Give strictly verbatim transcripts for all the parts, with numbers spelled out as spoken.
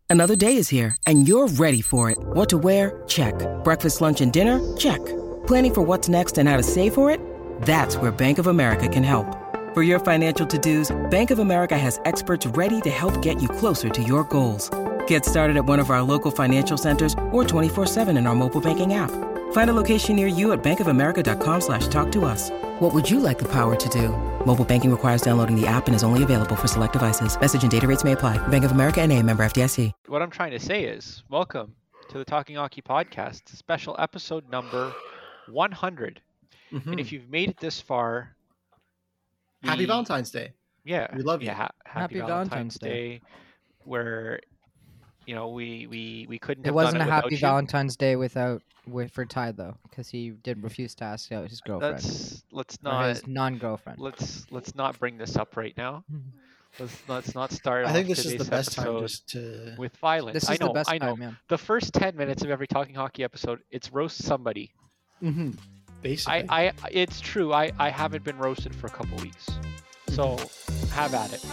Another day is here, and you're ready for it. What to wear? Check. Breakfast, lunch, and dinner? Check. Planning for what's next and how to save for it? That's where Bank of America can help. For your financial to-dos, Bank of America has experts ready to help get you closer to your goals. Get started at one of our local financial centers or twenty-four seven in our mobile banking app. Find a location near you at bankofamerica.com slash talk to us. What would you like the power to do? Mobile banking requires downloading the app and is only available for select devices. Message and data rates may apply. Bank of America N A, member F D I C. What I'm trying to say is, welcome to the Talking Hockey Podcast, special episode number one hundred. Mm-hmm. And if you've made it this far, happy we, Valentine's Day. Yeah, we love you. Yeah, ha- happy, happy Valentine's, Valentine's Day, Day, where you know we we we couldn't. It have wasn't done a it happy you. Valentine's Day without with for Ty though, because he did refuse to ask out his girlfriend. Let's let's or not his non-girlfriend. Let's let's not bring this up right now. Let's let's not start. I off think this is the best time just to with violence. This is I know. the best I know. time, yeah. The first ten minutes of every Talking Hockey episode, it's roast somebody. Mm-hmm. Basically, I, I it's true. I, I haven't been roasted for a couple weeks, so have at it.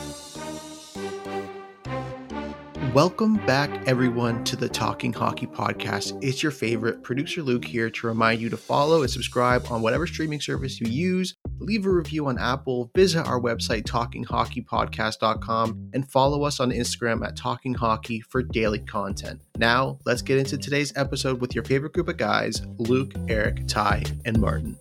Welcome back, everyone, to the Talking Hockey Podcast. It's your favorite producer Luke here to remind you to follow and subscribe on whatever streaming service you use. Leave a review on Apple, visit our website talking hockey podcast dot com, and follow us on Instagram at Talking Hockey for daily content. Now, let's get into today's episode with your favorite group of guys, Luke, Eric, Ty, and Martin.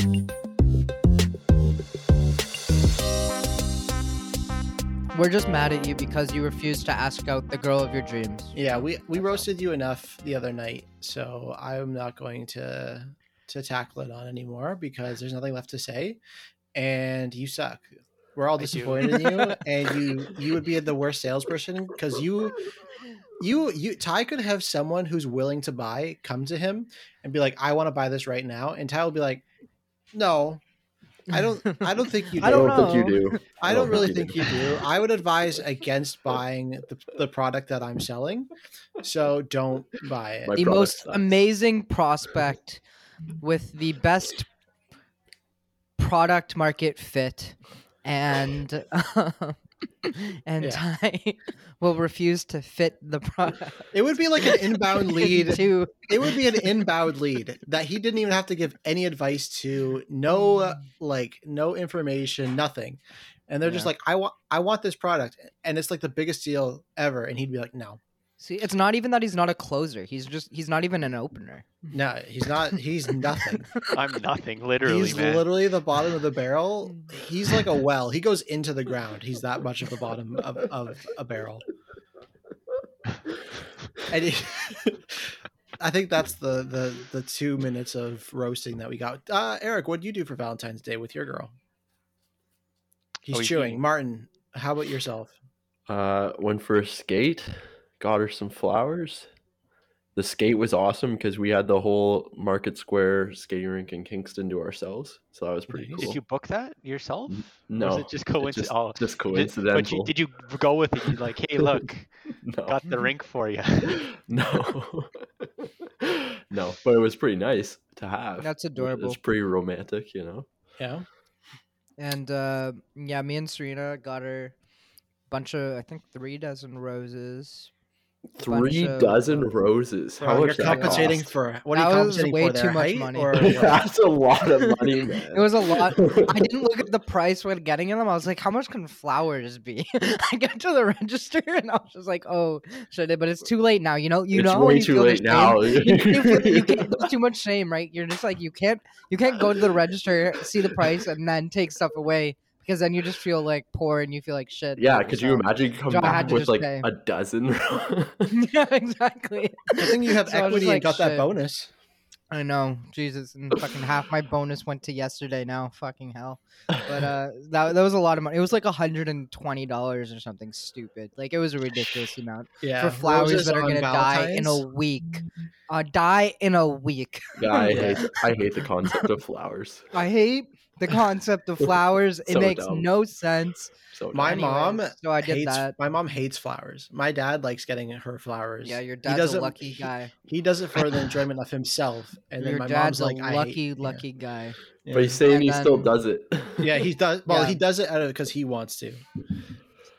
We're just mad at you because you refused to ask out the girl of your dreams. Yeah, we, we roasted you enough the other night, so I'm not going to to tackle it on anymore because there's nothing left to say, and you suck. We're all disappointed in you, and you you would be the worst salesperson because you you you Ty could have someone who's willing to buy come to him and be like, I want to buy this right now, and Ty will be like, no. I don't. I don't think you do. I don't, I don't think you do. I don't really think you do. I would advise against buying the, the product that I'm selling. So don't buy it. My The product most sucks. amazing prospect with the best product market fit, and and Yeah. Ty will refuse to fit the product. It would be like an inbound lead. to It would be an inbound lead that he didn't even have to give any advice to. No, like no information, nothing. And they're just Yeah. like, I want, I want this product, and it's like the biggest deal ever. And he'd be like, no, See, it's not even that he's not a closer. He's just he's not even an opener. no, he's not. He's nothing. I'm nothing, literally, He's man. literally the bottom of the barrel. He's like a well. He goes into the ground. He's that much of the bottom of, of a barrel. And he, I think that's the, the the two minutes of roasting that we got. Uh, Eric, what did you do for Valentine's Day with your girl? He's Oh, he's chewing. eating. Martin, how about yourself? Uh, went for a skate, got her some flowers. The skate was awesome because we had the whole Market Square skating rink in Kingston to ourselves, so that was pretty Nice. cool. Did you book that yourself? No, Or was it just coincidence? just, Oh, just did, coincidental. but you, did you go with it? You like, hey, look, no, got the rink for you. no, no, but it was pretty nice to have. That's It adorable. was pretty romantic, you know. Yeah. And uh, yeah, me and Serena got her a bunch of, I think, three dozen roses. a bunch Three of- dozen roses. How Bro, much you're that compensating cost? for what are you That was compensating way for? Their too much height money. or what? That's a lot of money, man. It was a lot. I didn't look at the price when getting them. I was like, how much can flowers be? I got to the register and I was just like, oh, should I? But it's too late now. You know, you It's know, when way you too feel late the now. shame. you, you feel, you can't, there's too much shame, right? You're just like, you can't, you can't go to the register, see the price, and then take stuff away. Because then you just feel like poor and you feel like shit. Yeah, could you So- imagine you come so I had back to with just like pay. a dozen? Yeah, exactly. I think you have So I was equity just like, and got that shit. bonus. I know, Jesus, and fucking half my bonus went to yesterday. Now, fucking hell. But uh, that that was a lot of money. It was like a hundred and twenty dollars or something stupid. Like it was a ridiculous amount Yeah. for flowers Roses that are on gonna die in a Valentine's? week. Uh, die in a week. Yeah, I Yeah. hate I hate the concept of flowers. I hate the concept of flowers. It So makes dumb. no sense. So My Anyways, mom so I did hates, that. My mom hates flowers. My dad likes getting her flowers. Yeah, your He dad's does a it- lucky he- guy. He does it for the enjoyment of himself, and then Your my dad's mom's like, a I lucky, hate, yeah. lucky guy. Yeah. but he's saying And he still then- does it. Yeah, he does. Well, Yeah. he does it out of because he wants to.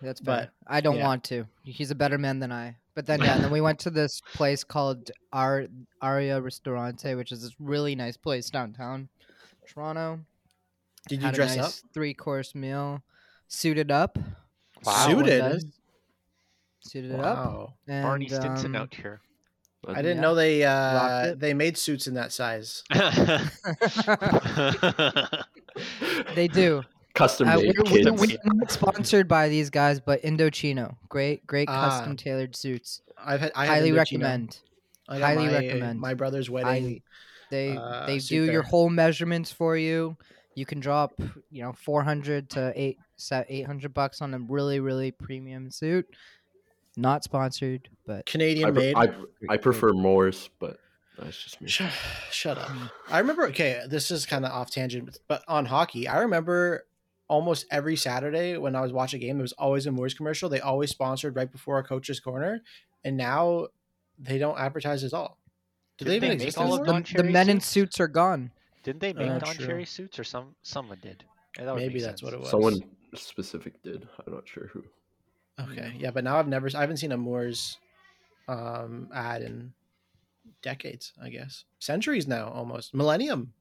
That's fair. But I don't yeah. want to. He's a better man than I. But then yeah, and then we went to this place called Ar- Aria Ristorante, which is this really nice place downtown Toronto. did you Had dress a up? nice three course meal, suited up. Wow. as one Suited? does. Suited up. Wow. And, Barney Stinson um, out here. I didn't Yeah. know they Rocked uh it. they made suits in that size. They do. Custom Uh, made we're, we're, kids. we're not sponsored by these guys, but Indochino, great, great Ah. custom tailored suits. I've had I had Highly Indochino. recommend. I got highly my, recommend. my brother's wedding. Highly. They uh, they suit do your there. whole measurements for you. You can drop, you know, four hundred to eight eight hundred bucks on a really really premium suit. Not sponsored, but Canadian I, pre- made. I, I prefer Moore's, but that's just me. Shut, shut up. I remember, okay, this is kind of off tangent, but on hockey, I remember almost every Saturday when I was watching a game, there was always a Moores commercial. They always sponsored right before a coach's corner, and now they don't advertise at all. Do they Didn't even they make exist all of anymore? Don the, the Cherry men in suits? suits are gone. Didn't they make Uh, Don true. Cherry suits or some someone did? Yeah, that would Maybe make that's what sense. it was. Someone specific did. I'm not sure who. Okay, yeah, but now I've never, I haven't seen a Moores um, ad in decades, I guess. Centuries now, almost. Millennium.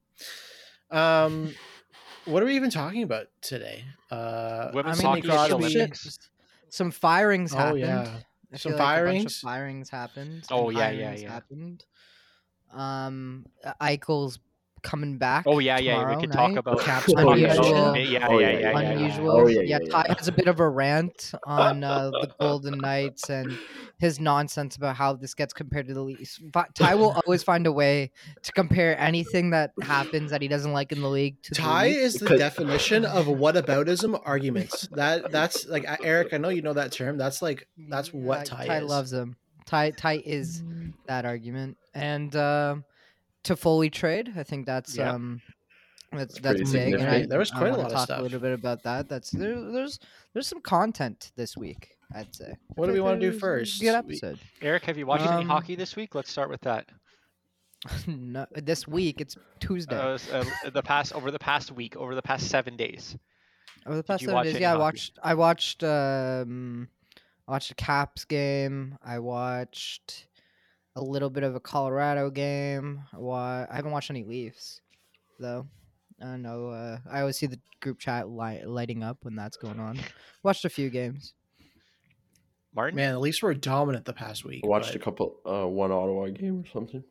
Um, what are we even talking about today? Uh, Women's I mean, hockey Sidney at the Crosby. Olympics. Some firings Oh, happened. yeah. I Some feel like a bunch firings? of firings happened. Oh, and yeah, yeah, hirings yeah. Happened. Um, Eichel's coming back. Oh yeah, yeah. We tomorrow could night. talk about Caps Oh, yeah, unusual, yeah. yeah, Oh, yeah, yeah, yeah, yeah, unusual. Oh, yeah, yeah, Ty yeah. has a bit of a rant on uh, the Golden Knights and his nonsense about how this gets compared to the Leafs. But Ty will always find a way to compare anything that happens that he doesn't like in the league to Ty the Leafs. is the Because- definition of whataboutism arguments. That that's like uh, Eric. I know you know that term. That's like that's what Yeah, Ty, Ty is. loves him. Ty Ty is that argument, and um to fully trade, I think that's Yeah. um that's That's that's pretty big. And I, significant. There was I quite a wanna lot of talk stuff. a little bit about that. That's there, there's there's some content this week, I'd say. What do we want to do There's a first? Good We- episode. Eric, have you watched any Um, hockey this week? Let's start with that. no, this week it's Tuesday. Uh, s- uh, the past over the past week, over the past seven days. Over the past you seven watch days, any yeah, I hockey? watched. I watched. Um, I watched a Caps game. I watched a little bit of a Colorado game. I, wa- I haven't watched any Leafs, though. I don't know. Uh, I always see the group chat li- lighting up when that's going on. Watched a few games. Martin, Man, the Leafs were dominant the past week. I watched but a couple, uh, one Ottawa game or something.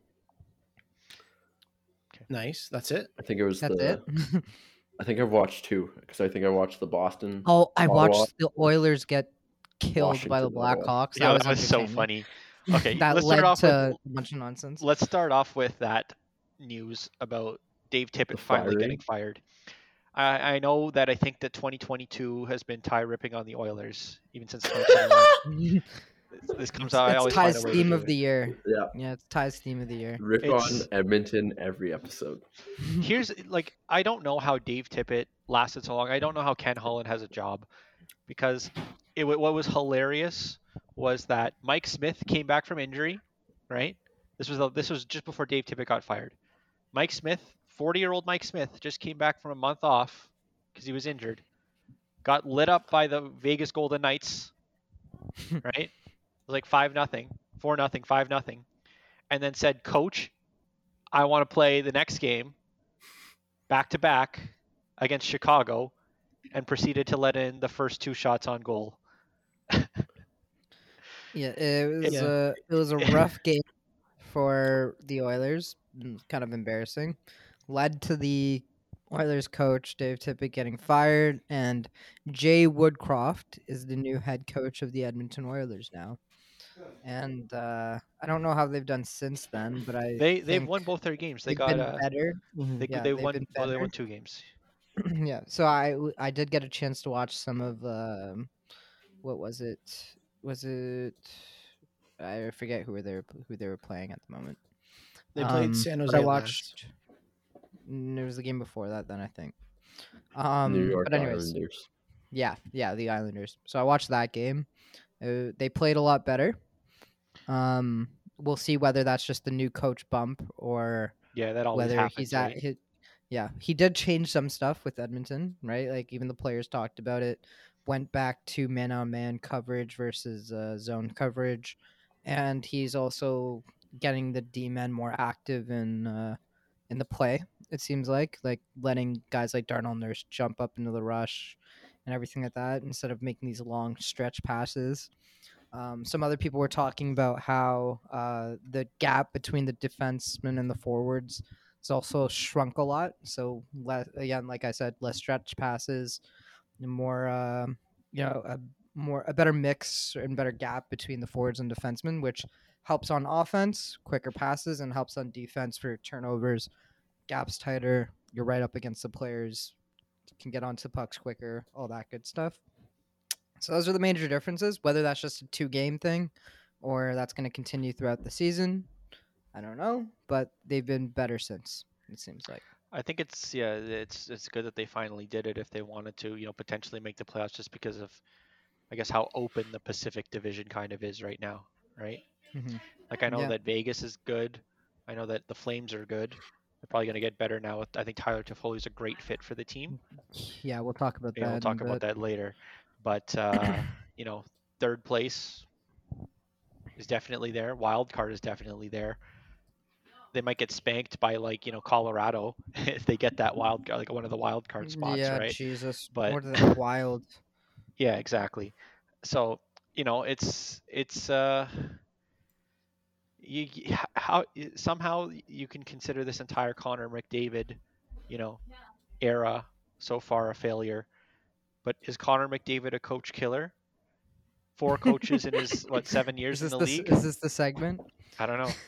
Nice. That's it. I think it was That's the. it. I think I've watched two because I think I watched the Boston. oh, I Ottawa. watched the Oilers get killed by the Washington, Ottawa. Blackhawks. yeah, that was so entertaining. funny. Okay, that let's led start off to with a bunch of nonsense. let's start off with that news about Dave Tippett The finally firing? getting fired. I, I know that I think that twenty twenty-two has been Ty ripping on the Oilers even since twenty twenty-one. this, this comes out. I It's always find Ty's a way to theme do of it. the year. Yeah, Yeah, it's Ty's theme of the year. rip It's- on Edmonton every episode. Here's like I don't know how Dave Tippett lasted so long. I don't know how Ken Holland has a job because it wa- what was hilarious was that Mike Smith came back from injury, right? This was the, this was just before Dave Tippett got fired. Mike Smith, forty-year-old Mike Smith, just came back from a month off because he was injured. Got lit up by the Vegas Golden Knights, right? It was like five nothing, four nothing, five nothing, and then said, "Coach, I want to play the next game back to back against Chicago," and proceeded to let in the first two shots on goal. Yeah, it was Yeah. a it was a rough game for the Oilers. mm, Kind of embarrassing. Led to the Oilers coach Dave Tippett getting fired, and Jay Woodcroft is the new head coach of the Edmonton Oilers now. And uh, I don't know how they've done since then, but I They they've think won both their games. They they've got been uh, better. they Yeah, they they've won been well, they better. won two games. Yeah, so I w- I did get a chance to watch some of um, what was it? Was it? I forget who were they who they were playing at the moment. They played Um, San but Jose I last. watched. mm, There was the game before that. Then I think. Um, New York but anyways, Islanders. yeah, yeah, the Islanders. So I watched that game. Uh, they played a lot better. Um, we'll see whether that's just the new coach bump or Yeah, that always whether happens. he's at right? his, yeah, he did change some stuff with Edmonton, right? Like even the players talked about it. went back to man-on-man coverage versus uh, zone coverage, and he's also getting the D-men more active in uh, in the play. It seems like like letting guys like Darnell Nurse jump up into the rush and everything like that instead of making these long stretch passes. Um, some other people were talking about how uh, the gap between the defensemen and the forwards has also shrunk a lot. So less, again, like I said, less stretch passes, more uh, you know, a more a better mix and better gap between the forwards and defensemen, which helps on offense, quicker passes, and helps on defense for turnovers. Gaps tighter, you're right up against the players, can get onto pucks quicker, all that good stuff. So those are the major differences. Whether that's just a two-game thing or that's going to continue throughout the season, I don't know. But they've been better since, it seems like. I think it's yeah, it's it's good that they finally did it if they wanted to, you know, potentially make the playoffs just because of, I guess, how open the Pacific Division kind of is right now, right? Mm-hmm. Like I know Yeah. that Vegas is good. I know that the Flames are good. They're probably going to get better now. I think Tyler Toffoli is a great fit for the team. Yeah, we'll talk about Yeah, that. we'll talk in a about bit. that later. But uh, you know, third place is definitely there. Wild card is definitely there. They might get spanked by like you know Colorado if they get that wild like one of the wild card spots, Yeah, right? Jesus. But What is that? Wild. yeah, exactly. So you know, it's it's uh, you you- how somehow you can consider this entire Connor McDavid, you know, era so far a failure. But is Connor McDavid a coach killer? Four coaches in his what seven years Is in this the the, league? is this the segment? I don't know.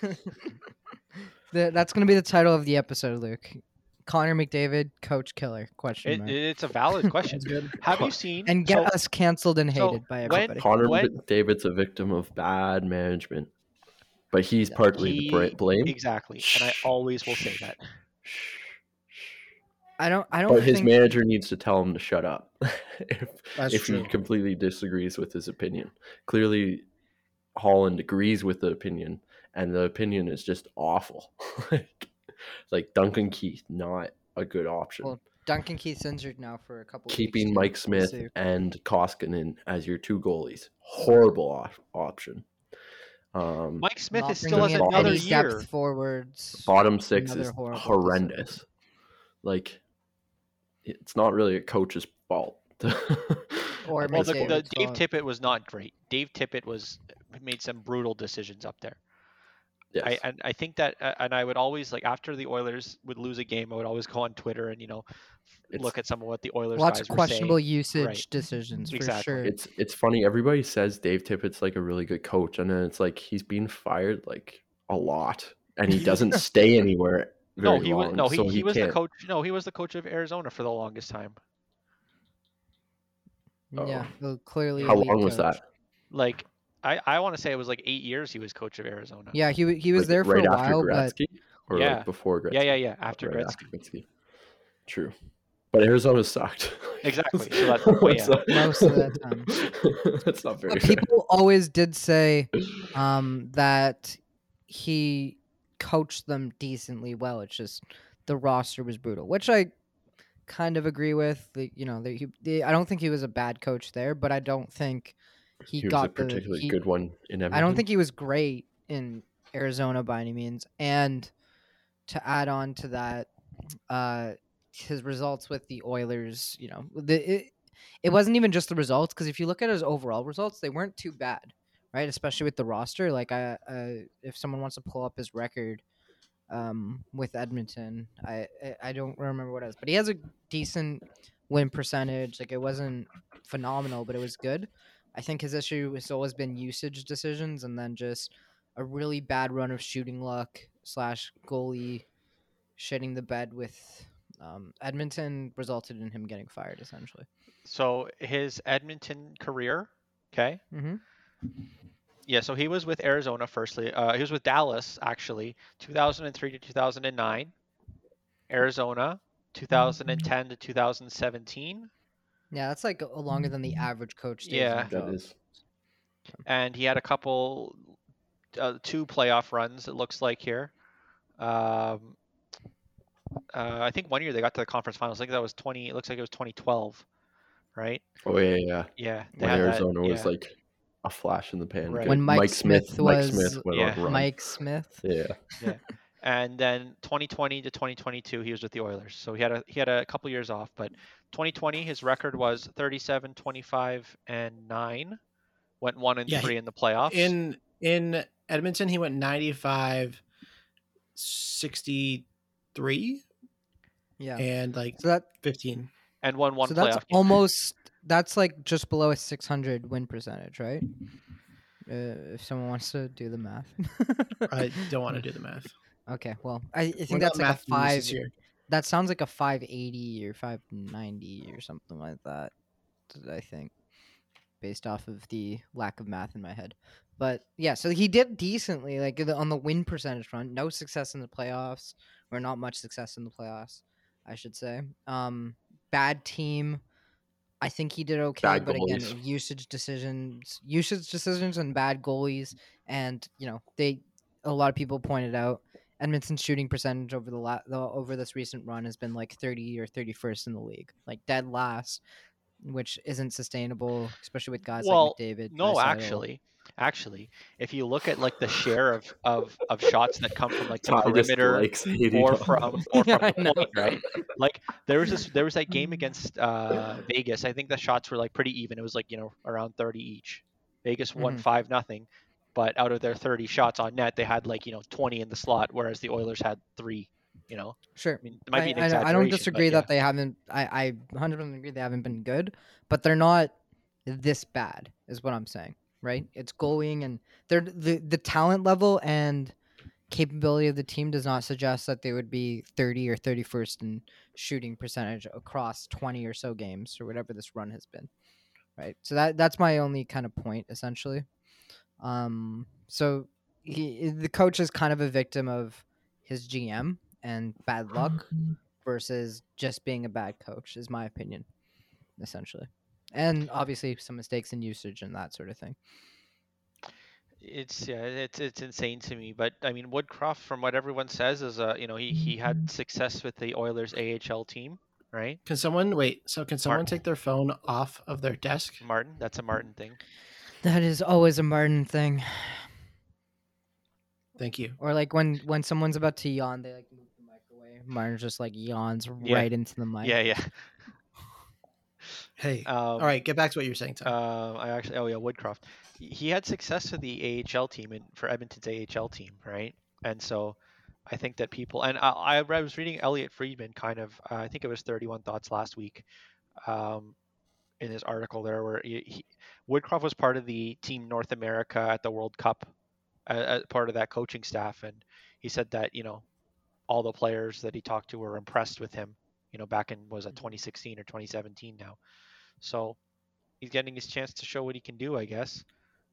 The- that's going to be the title of the episode, Luke. Connor McDavid, coach killer? Question It, mark. it's a valid question. That's good. Have you seen And get so, us canceled and so hated by when- everybody. Connor when- McDavid's a victim of bad management, but he's Yeah. partly the bra- he blame. exactly, and I always will say that. I don't. I don't But his think. manager needs to tell him to shut up if, That's if true. he completely disagrees with his opinion. Clearly, Holland agrees with the opinion, and the opinion is just awful. like, like Duncan Keith, not a good option. Well, Duncan Keith's injured now for a couple. Keeping weeks, Mike so we'll Smith see. and Koskinen as your two goalies, horrible op- option. Um, Mike Smith Not is still bringing has in another any year. depth forwards. bottom six Another is horrible horrendous. decision. Like, it's not really a coach's fault. Or at Well, this the, point. the McDavid's Dave fault. Tippett was not great. Dave Tippett was made some brutal decisions up there. Yes. I and I think that uh, and I would always like after the Oilers would lose a game, I would always go on Twitter and you know It's- look at some of what the Oilers Lots guys of questionable were saying. usage Right. decisions for Exactly. sure. It's it's funny. Everybody says Dave Tippett's like a really good coach, and then it's like he's being fired like a lot, and he doesn't stay anywhere very No, he was long. no he, so he, he was can't. the coach. No, he was the coach of Arizona for the longest time. Yeah, Oh. well, clearly. How elite long was coach. that? Like I, I want to say it was like eight years he was coach of Arizona. Yeah, he w- he was Like, there for right a after while, but Gretzky, or Yeah. like before Gretzky. Yeah, yeah, yeah. After right Gretzky. after Gretzky. True, but Arizona sucked. Exactly. So that's- well, yeah. not- Most of that time. That's not very But fair. people always did say um, that he coached them decently well. It's just the roster was brutal, which I kind of agree with. The, you know, the, he, the, I don't think he was a bad coach there, but I don't think he, He was got a particularly the. he- good one in Edmonton. I don't think he was great in Arizona by any means. And to add on to that, uh, his results with the Oilers, you know, the it, it wasn't even just the results, because if you look at his overall results, they weren't too bad, right? Especially with the roster. Like, I, uh, if someone wants to pull up his record um, with Edmonton, I, I I don't remember what it is, but he has a decent win percentage. Like, it wasn't phenomenal, but it was good. I think his issue has always been usage decisions, and then just a really bad run of shooting luck slash goalie shitting the bed with um, Edmonton resulted in him getting fired, essentially. So his Edmonton career, okay. Mm-hmm. Yeah, so he was with Arizona firstly. Uh, he was with Dallas actually, two thousand three to two thousand nine. Arizona, two thousand ten to two thousand seventeen. Yeah, that's like a- longer than the average coach stays Yeah. in the that job. is. And he had a couple, uh, two playoff runs. It looks like here. Um, uh, I think one year they got to the conference finals. I think that was twenty. It looks like it was twenty twelve. right? Oh yeah, yeah. Yeah, they When had Arizona that, was yeah. like a flash in the pan. Right. Good. When Mike Mike Smith, Smith Mike was- Smith went Yeah. on a run. Mike Smith. Yeah. Yeah. And then twenty twenty to twenty twenty-two, he was with the Oilers. So he had a he had a couple years off. But twenty twenty, his record was thirty-seven, twenty-five, and nine. Went one and Yeah, three he- in the playoffs. In in Edmonton, he went ninety-five, sixty-three, Yeah. and like So that fifteen. and won one so playoff that's game. almost that's like just below a six hundred win percentage, right? Uh, if someone wants to do the math. I don't want to do the math. Okay, well, I, I We're think not that's like a math geniuses five. here. That sounds like a five eighty or five ninety or something like that. I think, based off of the lack of math in my head. But yeah, so he did decently, like the- on the win percentage front. No success in the playoffs, or not much success in the playoffs, I should say. Um, bad team. I think he did okay, Bad but again, goalies. usage decisions, usage decisions, and bad goalies, and you know they. A lot of people pointed out Edmonton's shooting percentage over the, la- the over this recent run has been like thirty or thirty-first in the league, like dead last, which isn't sustainable, especially with guys Well, like McDavid. no, Draisaitl. actually, actually, if you look at like the share of of, of shots that come from like the Ty just perimeter likes hating or on from them. or Yeah, from I know. point, right? Like there was this there was that game against uh, Vegas. I think the shots were like pretty even. It was like you know around thirty each. Vegas won Mhm. five nothing, but out of their thirty shots on net, they had like you know twenty in the slot, whereas the Oilers had three. You know, Sure. I mean, it might be an I, I, I don't exaggeration, disagree but yeah. that they haven't. I, I one hundred percent agree they haven't been good, but they're not this bad, is what I'm saying. Right? It's goaling, and they're the the talent level and capability of the team does not suggest that they would be thirty or thirty-first in shooting percentage across twenty or so games or whatever this run has been. Right? So that that's my only kind of point essentially. Um. So he the coach is kind of a victim of his G M and bad luck versus just being a bad coach, is my opinion, essentially. And obviously some mistakes in usage and that sort of thing. It's yeah, it's it's insane to me. But I mean, Woodcroft, from what everyone says, is uh, you know, he he had success with the Oilers A H L team, right? Can someone wait? So can someone Martin. take their phone off of their desk? Martin, that's a Martin thing. That is always a Martin thing. Thank you. Or like when when someone's about to yawn, they like move the mic away. Martin just like yawns Yeah. right into the mic. Yeah, yeah. Hey. Um, All right, get back to what you're saying, Tom. Uh, I actually, oh yeah, Woodcroft. He- He had success with the A H L team and for Edmonton's A H L team, right? And so, I think that people and I, I I was reading Elliot Friedman kind of. Uh, I think it was thirty-one Thoughts last week, um, in his article there, where he, he, Woodcroft was part of the Team North America at the World Cup, uh, as part of that coaching staff, and he said that you know, all the players that he talked to were impressed with him. You know, back in was it twenty sixteen or twenty seventeen now. So he's getting his chance to show what he can do, I guess.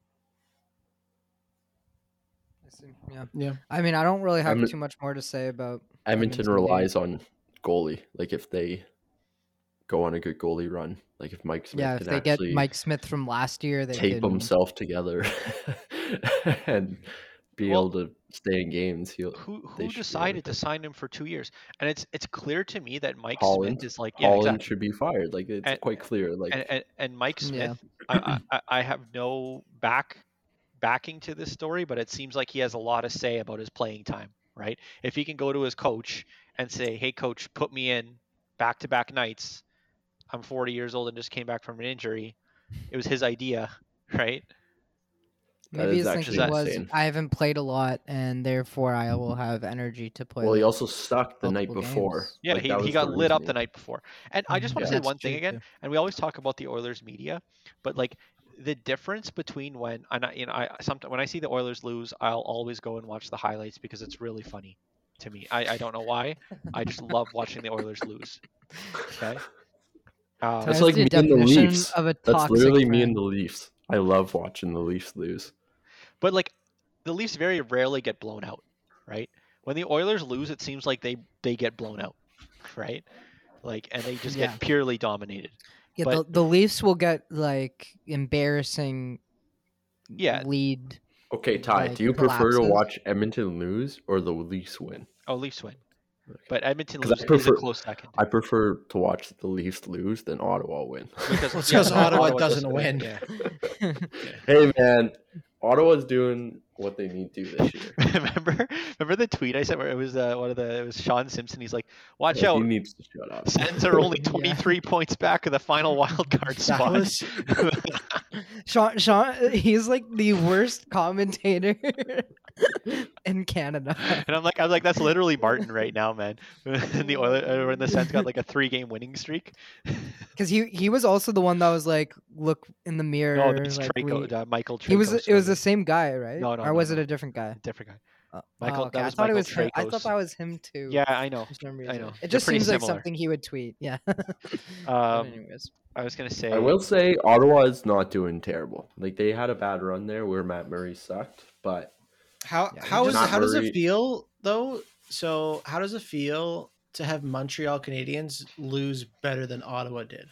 I see. Yeah. Yeah. I mean, I don't really have Edmon- too much more to say about Edmonton Edmonton game. relies on goalie. Like if they go on a good goalie run, like if Mike Smith Yeah, can if they get actually Mike Smith from last year, they tape can... himself together and be Well, able to stay in games, he'll Who they who should be decided to everything. sign him for two years? And it's it's clear to me that Mike Holland. Smith is like yeah Holland exactly. should be fired. Like it's And- quite clear. Like And, and and Mike Yeah. Smith, I, I I have no back backing to this story, but it seems like he has a lot to say about his playing time, right? If he can go to his coach and say, "Hey, coach, put me in back to back nights. I'm forty years old and just came back from an injury." It was his idea, right? That Maybe is his actually thinking was, insane. I haven't played a lot, and therefore I will have energy to play. well, he like, also sucked the night multiple before. games. Yeah, Like, he, that he was got the lit up the reasoning. night before. And I just want to Yeah, say one that's thing true, again, too. and we always talk about the Oilers media, but like the difference between when and I, you know, I sometimes when I see the Oilers lose, I'll always go and watch the highlights because it's really funny to me. I, I don't know why. I just love watching the Oilers lose. Okay. Um, That's That's like the me and the definition Leafs. of a That's toxic literally me friend. and the Leafs. I love watching the Leafs lose. But like the Leafs very rarely get blown out, right? When the Oilers lose, it seems like they they get blown out, right? Like and they just Yeah. get purely dominated. Yeah, But- the, the Leafs will get like embarrassing Yeah. lead. Okay, Ty, Like, do you prefer to collapses. watch Edmonton lose or the Leafs win? Oh, Leafs win. But Edmonton 'Cause I lose, is prefer- a close second. I prefer to watch the Leafs lose than Ottawa win. Because, Well, it's yeah, because Ottawa Ottawa doesn't win. Yeah. Hey man, Ottawa's doing what they need to this year. remember, remember the tweet I sent where it was uh, one of the it was Sean Simpson. He's like, "Watch Yeah, out, he needs to shut up. Sens are only Yeah. twenty-three points back of the final wild card That spot." was Sean, Sean, he's like the worst commentator in Canada. And I'm like, I'm like, that's literally Martin right now, man. And the Oilers, uh, when the Sens got like a three-game winning streak. Because he he was also the one that was like, look in the mirror. No, that's like, Trico, we- uh, Michael. Trico, he was it was sorry. the same guy, right? No, no, or no, was no. it a different guy? different guy. Uh, Michael- oh, okay. that I was thought Michael it was him. I Tracos. thought that was him too. Yeah, I know. for some I reason. know. It They're just pretty seems like similar. something he would tweet. Yeah. But Um, anyways, I was gonna say. I will say Ottawa is not doing terrible. Like they had a bad run there where Matt Murray sucked, but how Yeah, how he is just- how does Murray- it feel though? So how does it feel to have Montreal Canadiens lose better than Ottawa did?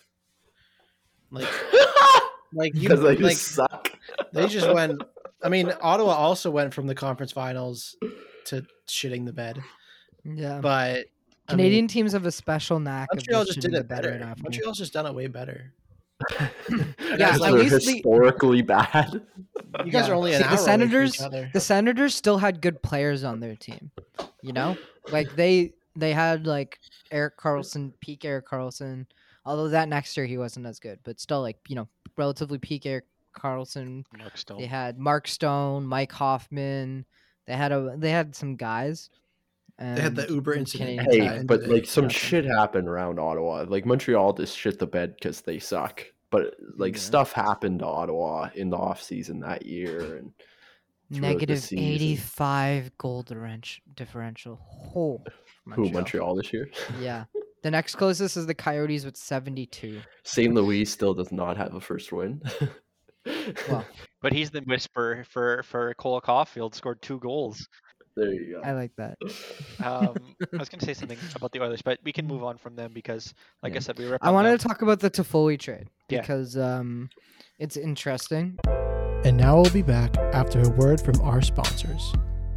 Like like you because they like just suck. they just went. I mean, Ottawa also went from the conference finals to shitting the bed, yeah. but I Canadian mean, teams have a special knack Montreal of just just did shitting the it bed better. right after. Montreal's just done it way better. Yeah, Because at they're least the- historically bad. You guys Yeah. are only an See, hour the away from Senators, each other. the Senators still had good players on their team. You know, like they they had like Eric Carlson, peak Eric Carlson. Although that next year he wasn't as good, but still like you know relatively peak Eric Carlson. Mark Stone. They had Mark Stone, Mike Hoffman. They had a they had some guys. They had the and Uber the incident. Canadians Hey, had- but like some nothing. shit happened around Ottawa. Like Montreal just shit the bed because they suck. But like Yeah. stuff happened to Ottawa in the off season that year, and throughout the Negative season. eighty-five goal differential. differential. Oh, who Montreal this year? Yeah. The next closest is the Coyotes with seventy-two. Saint Louis still does not have a first win. Well, But he's the whisper for for Cole Caulfield. Scored two goals. there you I go. like that. Um, I was gonna say something about the Oilers, but we can move on from them because, like Yeah. I said, we were. I wanted to talk about the Toffoli trade Yeah. because um, it's interesting. And now we'll be back after a word from our sponsors.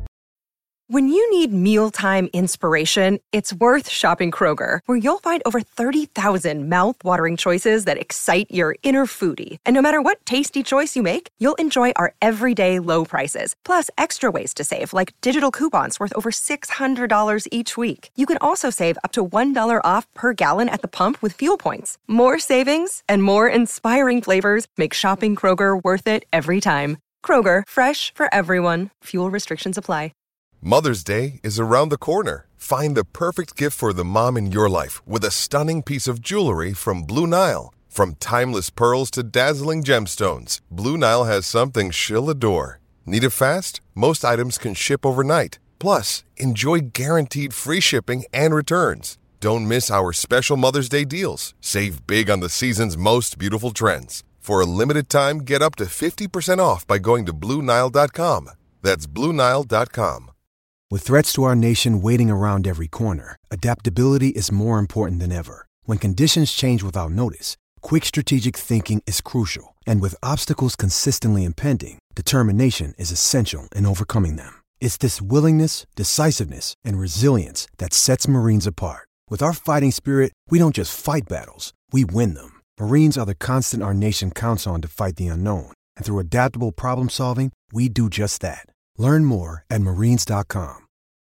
When you need mealtime inspiration, it's worth shopping Kroger, where you'll find over thirty thousand mouthwatering choices that excite your inner foodie. And no matter what tasty choice you make, you'll enjoy our everyday low prices, plus extra ways to save, like digital coupons worth over six hundred dollars each week. You can also save up to one dollar off per gallon at the pump with fuel points. More savings and more inspiring flavors make shopping Kroger worth it every time. Kroger, fresh for everyone. Fuel restrictions apply. Mother's Day is around the corner. Find the perfect gift for the mom in your life with a stunning piece of jewelry from Blue Nile. From timeless pearls to dazzling gemstones, Blue Nile has something she'll adore. Need it fast? Most items can ship overnight. Plus, enjoy guaranteed free shipping and returns. Don't miss our special Mother's Day deals. Save big on the season's most beautiful trends. For a limited time, get up to fifty percent off by going to Blue Nile dot com. That's Blue Nile dot com. With threats to our nation waiting around every corner, adaptability is more important than ever. When conditions change without notice, quick strategic thinking is crucial. And with obstacles consistently impending, determination is essential in overcoming them. It's this willingness, decisiveness, and resilience that sets Marines apart. With our fighting spirit, we don't just fight battles, we win them. Marines are the constant our nation counts on to fight the unknown. And through adaptable problem solving, we do just that. Learn more at marines dot com.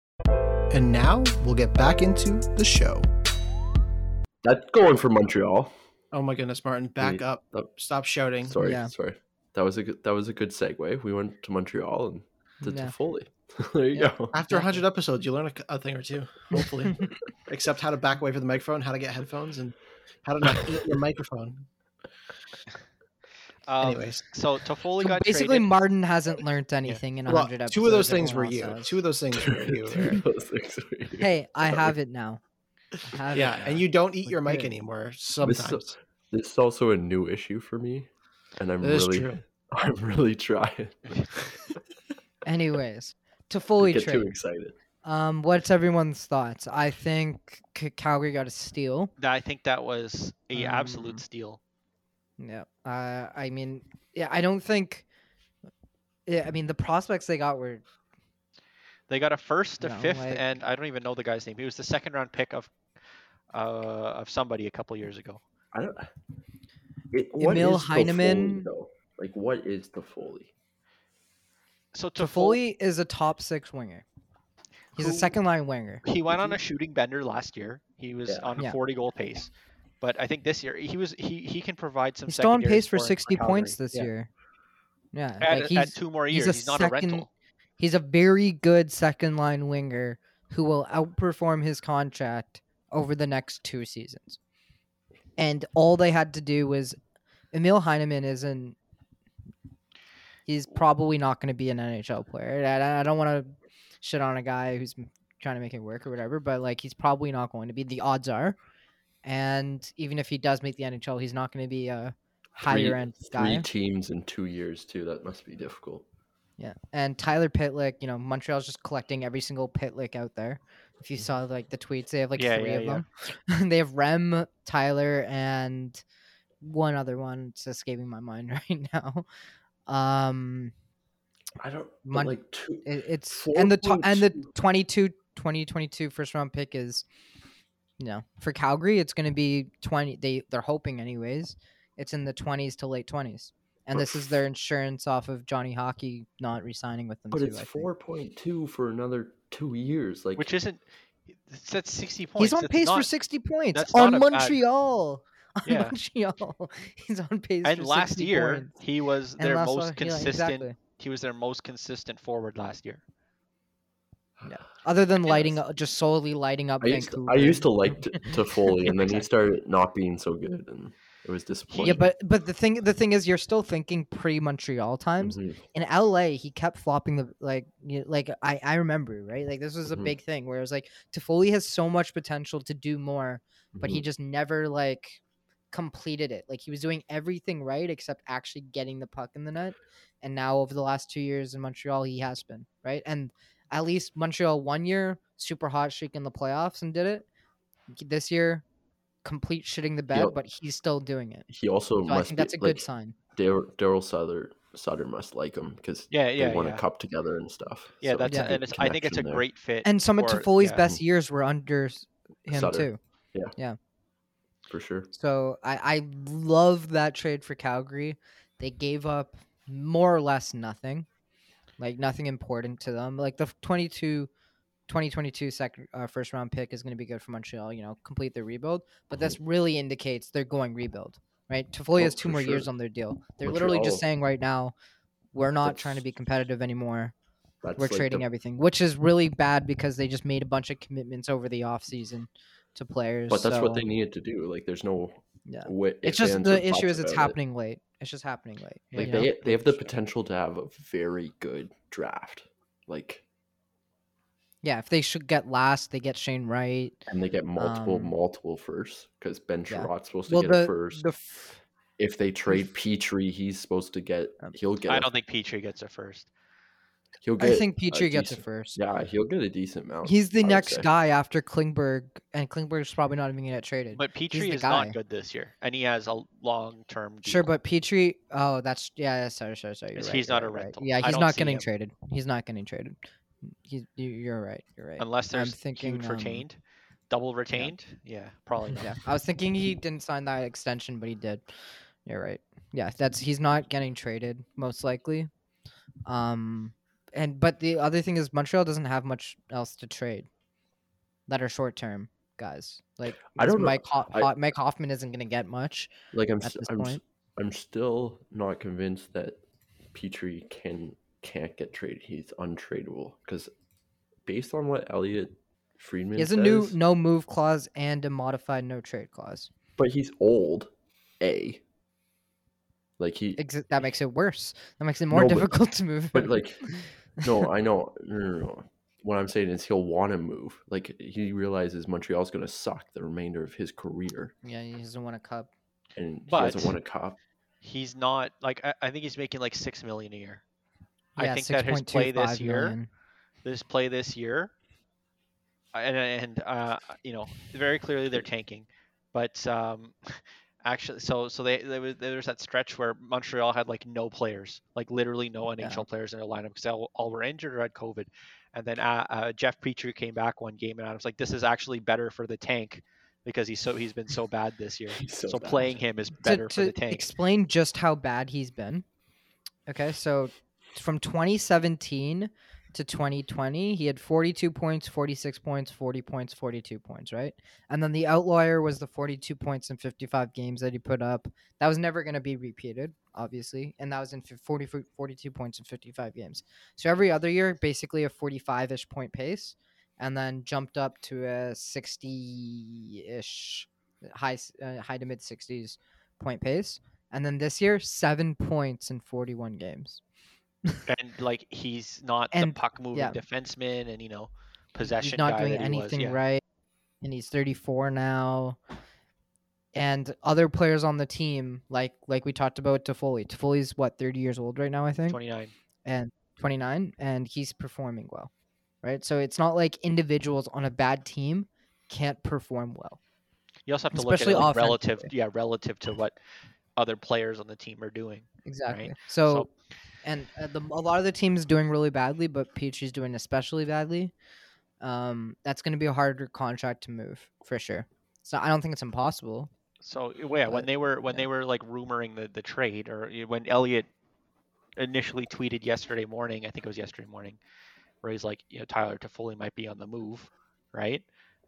And now we'll get back into the show. That's going for Montreal. Oh my goodness, Martin, back Wait, up. oh, Stop shouting. Sorry, Yeah. sorry. That was a good, that was a good segue. We went to Montreal and to Yeah. Toffoli. there you Yeah. go. After one hundred episodes, you learn a, a thing or two, hopefully. Except how to back away from the microphone, how to get headphones, and how to not eat your microphone. Um, Anyways. so Toffoli So got basically, traded. Martin hasn't learned anything in Well, one hundred episodes. two of those things were everyone you. else Two of those things were you. Two Eric. of those things were you. has. Hey, I have it now. I have Yeah, it now. and you don't eat your Look mic good. anymore This, sometimes. this is also a new issue for me, and I'm That is really, true. I'm really trying. Anyways, I Toffoli get too trade. excited. Um, what's everyone's thoughts? I think C- Calgary got a steal. I think that was a Um, absolute steal. Yeah. Uh, I mean, yeah, I don't think. Yeah, I mean the prospects they got were They got a first, a No, fifth, like- and I don't even know the guy's name. He was the second round pick of uh, of somebody a couple years ago. I don't. It, what Emil is Toffoli, Heineman- though? Like, what is Toffoli? So Toffoli is a top six winger. He's a Who- second line winger. He went on a shooting bender last year. He was Yeah. on a Yeah. forty goal pace, but I think this year he was he he can provide some. He's still on secondary pace for scoring sixty Calgary. points this Yeah. year. Yeah, At, like at he's two more he's years, a he's not second- a rental. he's a very good second line winger who will outperform his contract over the next two seasons. And all they had to do was Emil Heineman isn't. He's probably not going to be an N H L player. I, I don't want to shit on a guy who's trying to make it work or whatever, but like he's probably not going to be. The odds are, and even if he does make the N H L, he's not going to be a Three, higher end guy. three teams in two years too. That must be difficult. Yeah, and Tyler Pitlick, you know, Montreal's just collecting every single Pitlick out there. If you saw like the tweets, they have like Yeah, three yeah, of yeah. them. They have Rem, Tyler, and one other one. It's escaping my mind right now. Um, I don't. But Mon- like two. it, it's and the to- and the four point two twenty-two, twenty twenty-two first round pick is, you know, for Calgary, it's going to be twenty. They they're hoping anyways. It's in the twenties to late twenties. And But this is their insurance off of Johnny Hockey not re-signing with them. But too, it's I think. four point two for another two years. Like, Which isn't. That's sixty points. He's on It's pace for not- sixty points that's on not a bad- Montreal. On Yeah. Montreal, he's on pace. And for last sixty year points. he was And their last most year- yeah, consistent. exactly. He was their most consistent forward last year. Other than Yes. lighting up, just solely lighting up I used, to, Vancouver. I used to like to, to Foley, and then he Exactly. started not being so good, and it was disappointing. Yeah, but but the thing the thing is, you're still thinking pre Montreal times. Mhm. In L A, he kept flopping the like you like I I remember right like this was a Mhm. big thing where it was like Toffoli has so much potential to do more, but he Mhm. just never like completed it. Like he was doing everything right except actually getting the puck in the net. And now over the last two years in Montreal, he has been right. And at least Montreal one year super hot streak in the playoffs and did it. This year, complete shitting the bed, Yep. but he's still doing it. he also So I must think be that's a like good sign. Dar- Daryl Sutter. Sutter must like him because Yeah, they yeah, won yeah. a cup together and stuff. Yeah, So that's a Yeah. and good it's, I think it's a connection there. great fit. And some of for- Toffoli's yeah. best years were under s- him Sutter. too. for sure. So I, I love that trade for Calgary. They gave up more or less nothing, like nothing important to them. Like the twenty-two, twenty twenty-two second uh, first round pick is going to be good for Montreal. You know, complete their rebuild. But this really indicates they're going rebuild, right? Toffoli Oh, has two for more years sure. on their deal. They're literally Montreal- just saying right now, we're not trying to That's- be competitive anymore. That's We're like trading the, everything, which is really bad because they just made a bunch of commitments over the offseason to players. But that's what they so, needed to do. Like, there's no. Yeah. Wi- It's ifs, just ands, or the issue buts is it's about it. happening late. It's just happening late. Like you they know? they have the potential to have a very good draft. Like, Yeah, if they should get last, they get Shane Wright. and they get multiple Um, multiple firsts because Ben yeah. Sherratt's supposed to Well, get the a first. the f- If they trade Petrie, he's supposed to get. Um, He'll get. I a- don't think Petrie gets it first. He'll get. I think a Petrie gets it decent- first. Yeah, he'll get a decent amount. He's the I would next say. guy after Klingberg, and Klingberg's probably not even gonna get traded. But Petrie the is guy. not good this year, and he has a long-term deal. Sure, but Petrie. Oh, that's yeah. yeah, Sorry, sorry, sorry. You're He's- right, he's you're not a right, right. rental. Yeah, I he's don't not see getting him. traded. He's not getting traded. He's you- you're right. You're right. unless I'm there's thinking, huge um, retained, double retained, yeah, probably not. Yeah, I was thinking he didn't sign that extension, but he did. You're right. Yeah, that's he's not getting traded most likely. Um, and but the other thing is Montreal doesn't have much else to trade that are short term guys. Like I don't know. Mike Ho- I- Ho- Mike Hoffman isn't going to get much. Like I'm, at s- this I'm, s- point. I'm still not convinced that Petrie can can't get traded. He's untradeable because based on what Elliot Friedman He has a says, new no move clause and a modified no trade clause. but he's old. A. Like he, Ex- that makes it worse. That makes it more No, but- difficult to move. but like, no, I know. No, no, no. What I'm saying is he'll want to move. Like he realizes Montreal's going to suck the remainder of his career, yeah, he doesn't want a cup. and he But- doesn't want a cup. He's not like I, I think he's making like six million a year. Yeah, I think that his play this six point two five year, million. this play this year, and and uh, you know very clearly they're tanking, but um, Actually, so so they, they was, there was that stretch where Montreal had like no players, like literally no N H L Yeah. players in their lineup because all, all were injured or had COVID. And then uh, uh, Jeff Petrie came back one game, and I was like, "This is actually better for the tank because he's so he's been so bad this year. He's so So bad. playing him is To, better for to the tank." explain just how bad he's been. Okay, so from twenty seventeen to twenty twenty, he had forty-two points, forty-six points, forty points, forty-two points, right? And then the outlier was the forty-two points in fifty-five games that he put up. That was never going to be repeated, obviously, and that was in forty, forty-two points in fifty-five games. So every other year, basically a forty-five-ish point pace, and then jumped up to a sixty-ish, high, uh, high to mid-sixties point pace. And then this year, seven points in forty-one games. And like he's not And, the puck moving yeah. defenseman, and you know possession He's not guy doing that he was. anything Yeah. right, and he's thirty-four now. And other players on the team, like like we talked about Toffoli. Toffoli's what, thirty years old right now, I think, twenty-nine. and twenty-nine, and he's performing well, right? So it's not like individuals on a bad team can't perform well. You also have to Especially look at it like relative, offensively. yeah, relative to what other players on the team are doing. Exactly. Right? So, So- and uh, the, a lot of the teams doing really badly, but Petrie's doing especially badly. Um, that's going to be a harder contract to move for sure. So I don't think it's impossible. So yeah, when But, they were when yeah. they were like rumoring the, the trade, or when Elliot initially tweeted yesterday morning, I think it was yesterday morning, where he's like, you know, Tyler Toffoli might be on the move, right?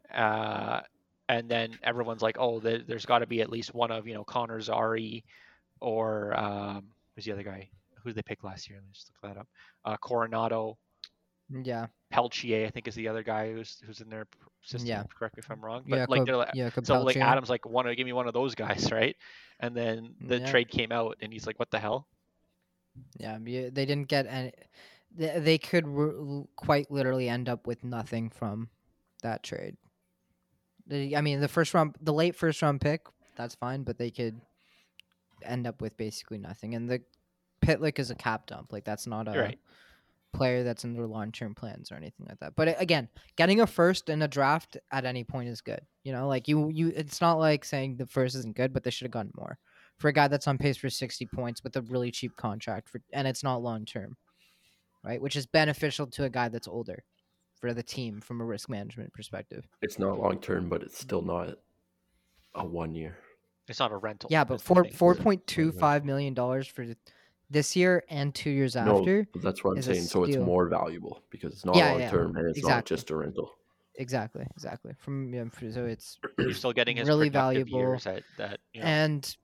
Uh, and then everyone's like, oh, there, there's got to be at least one of, you know, Connor Zary or um, who's the other guy? Who did they pick last year? Let me just look that up. Uh, Coronado, Yeah. Pelchier, I think is the other guy who's who's in their system. Yeah. Correct me if I'm wrong. But Yeah. like Cob- they're like, yeah. so like Peltier. Adam's like, want to give me one of those guys, right? And then the Yeah. trade came out, and he's like, what the hell? Yeah, be- they didn't get any. They, they could r- quite literally end up with nothing from that trade. The- I mean, the first round, the late first round pick, that's fine, but they could end up with basically nothing. And the Pitlick is a cap dump. Like that's not a You're right. player that's in their long term plans or anything like that. But uh, again, getting a first in a draft at any point is good. You know, like you, you. It's not like saying the first isn't good, but they should have gotten more for a guy that's on pace for sixty points with a really cheap contract for, and it's not long term, right? Which is beneficial to a guy that's older for the team from a risk management perspective. It's not long term, but it's still not a one year. It's not a rental. Yeah, but that's the four thing. four point two five million dollars for this year and two years after. No, but that's what I'm is a saying. So it's steal. more valuable because it's not Yeah, long yeah, term and it's not exactly. just a rental. Exactly, exactly. From yeah, for- so it's You're still getting his really productive valuable. years at that. You know, and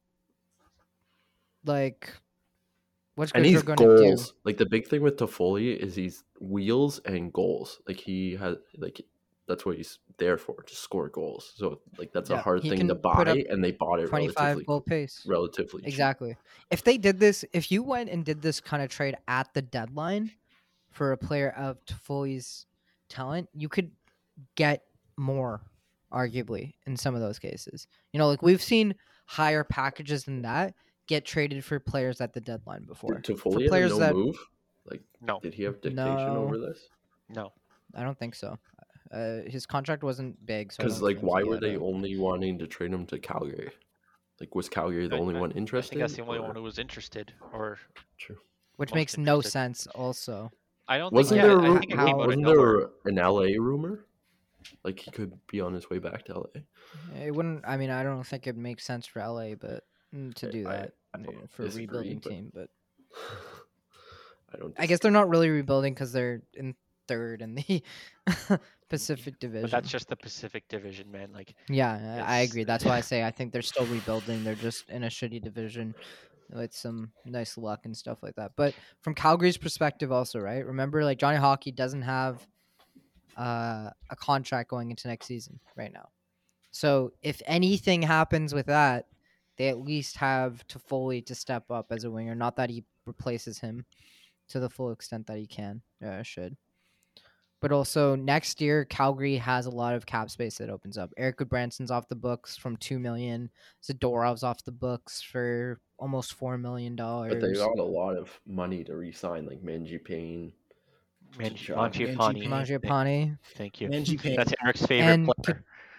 like what's And good he's going to do? goals. Like the big thing with Toffoli is he's wheels and goals. Like he has like that's what he's there for, to score goals. So like that's a Yeah, hard he thing can to put up buy, and they bought it twenty-five relatively goal pace. relatively cheap. Exactly. If they did this, if you went and did this kind of trade at the deadline for a player of Toffoli's talent, you could get more, arguably, in some of those cases. You know, like we've seen higher packages than that get traded for players at the deadline before. Did For Toffoli have players no that move? Like no, did he have dictation No. over this? no. I don't think so. Uh, his contract wasn't big, so I Because don't like think why he were had they a- only wanting to trade him to Calgary? Like was Calgary the I- only I- one I interested? think that's the only or- one who was interested. Or True. which most makes no interested. sense. Also, I don't Wasn't think. there Yeah, a I ru- think it how- came out of wasn't nowhere. there an L A rumor? Like he could be on his way back to L A. it wouldn't. I mean, I don't think it makes sense for L A, but mm, to I- do I- that I don't uh, for a disagree, rebuilding but- team. But I don't. I guess they're not really rebuilding because they're in third in the Pacific Division. But that's just the Pacific Division, man. Like yeah, I I it's- agree. That's why I say I think they're still rebuilding. They're just in a shitty division with some nice luck and stuff like that. But from Calgary's perspective, also, right? Remember, like Johnny Hockey doesn't have uh, a contract going into next season right now. So if anything happens with that, they at least have Toffoli to step up as a winger. Not that he replaces him to the full extent that he can, uh, should. But also next year, Calgary has a lot of cap space that opens up. Eric Goodbranson's off the books from two million. Zadorov's off the books for almost four million dollars. But they got a lot of money to re-sign, like Manji Payne. Mangi- John- Mangiapane. Mangi- Thank- Mangiapane Thank you. Mangi Payne. That's Eric's favorite and player.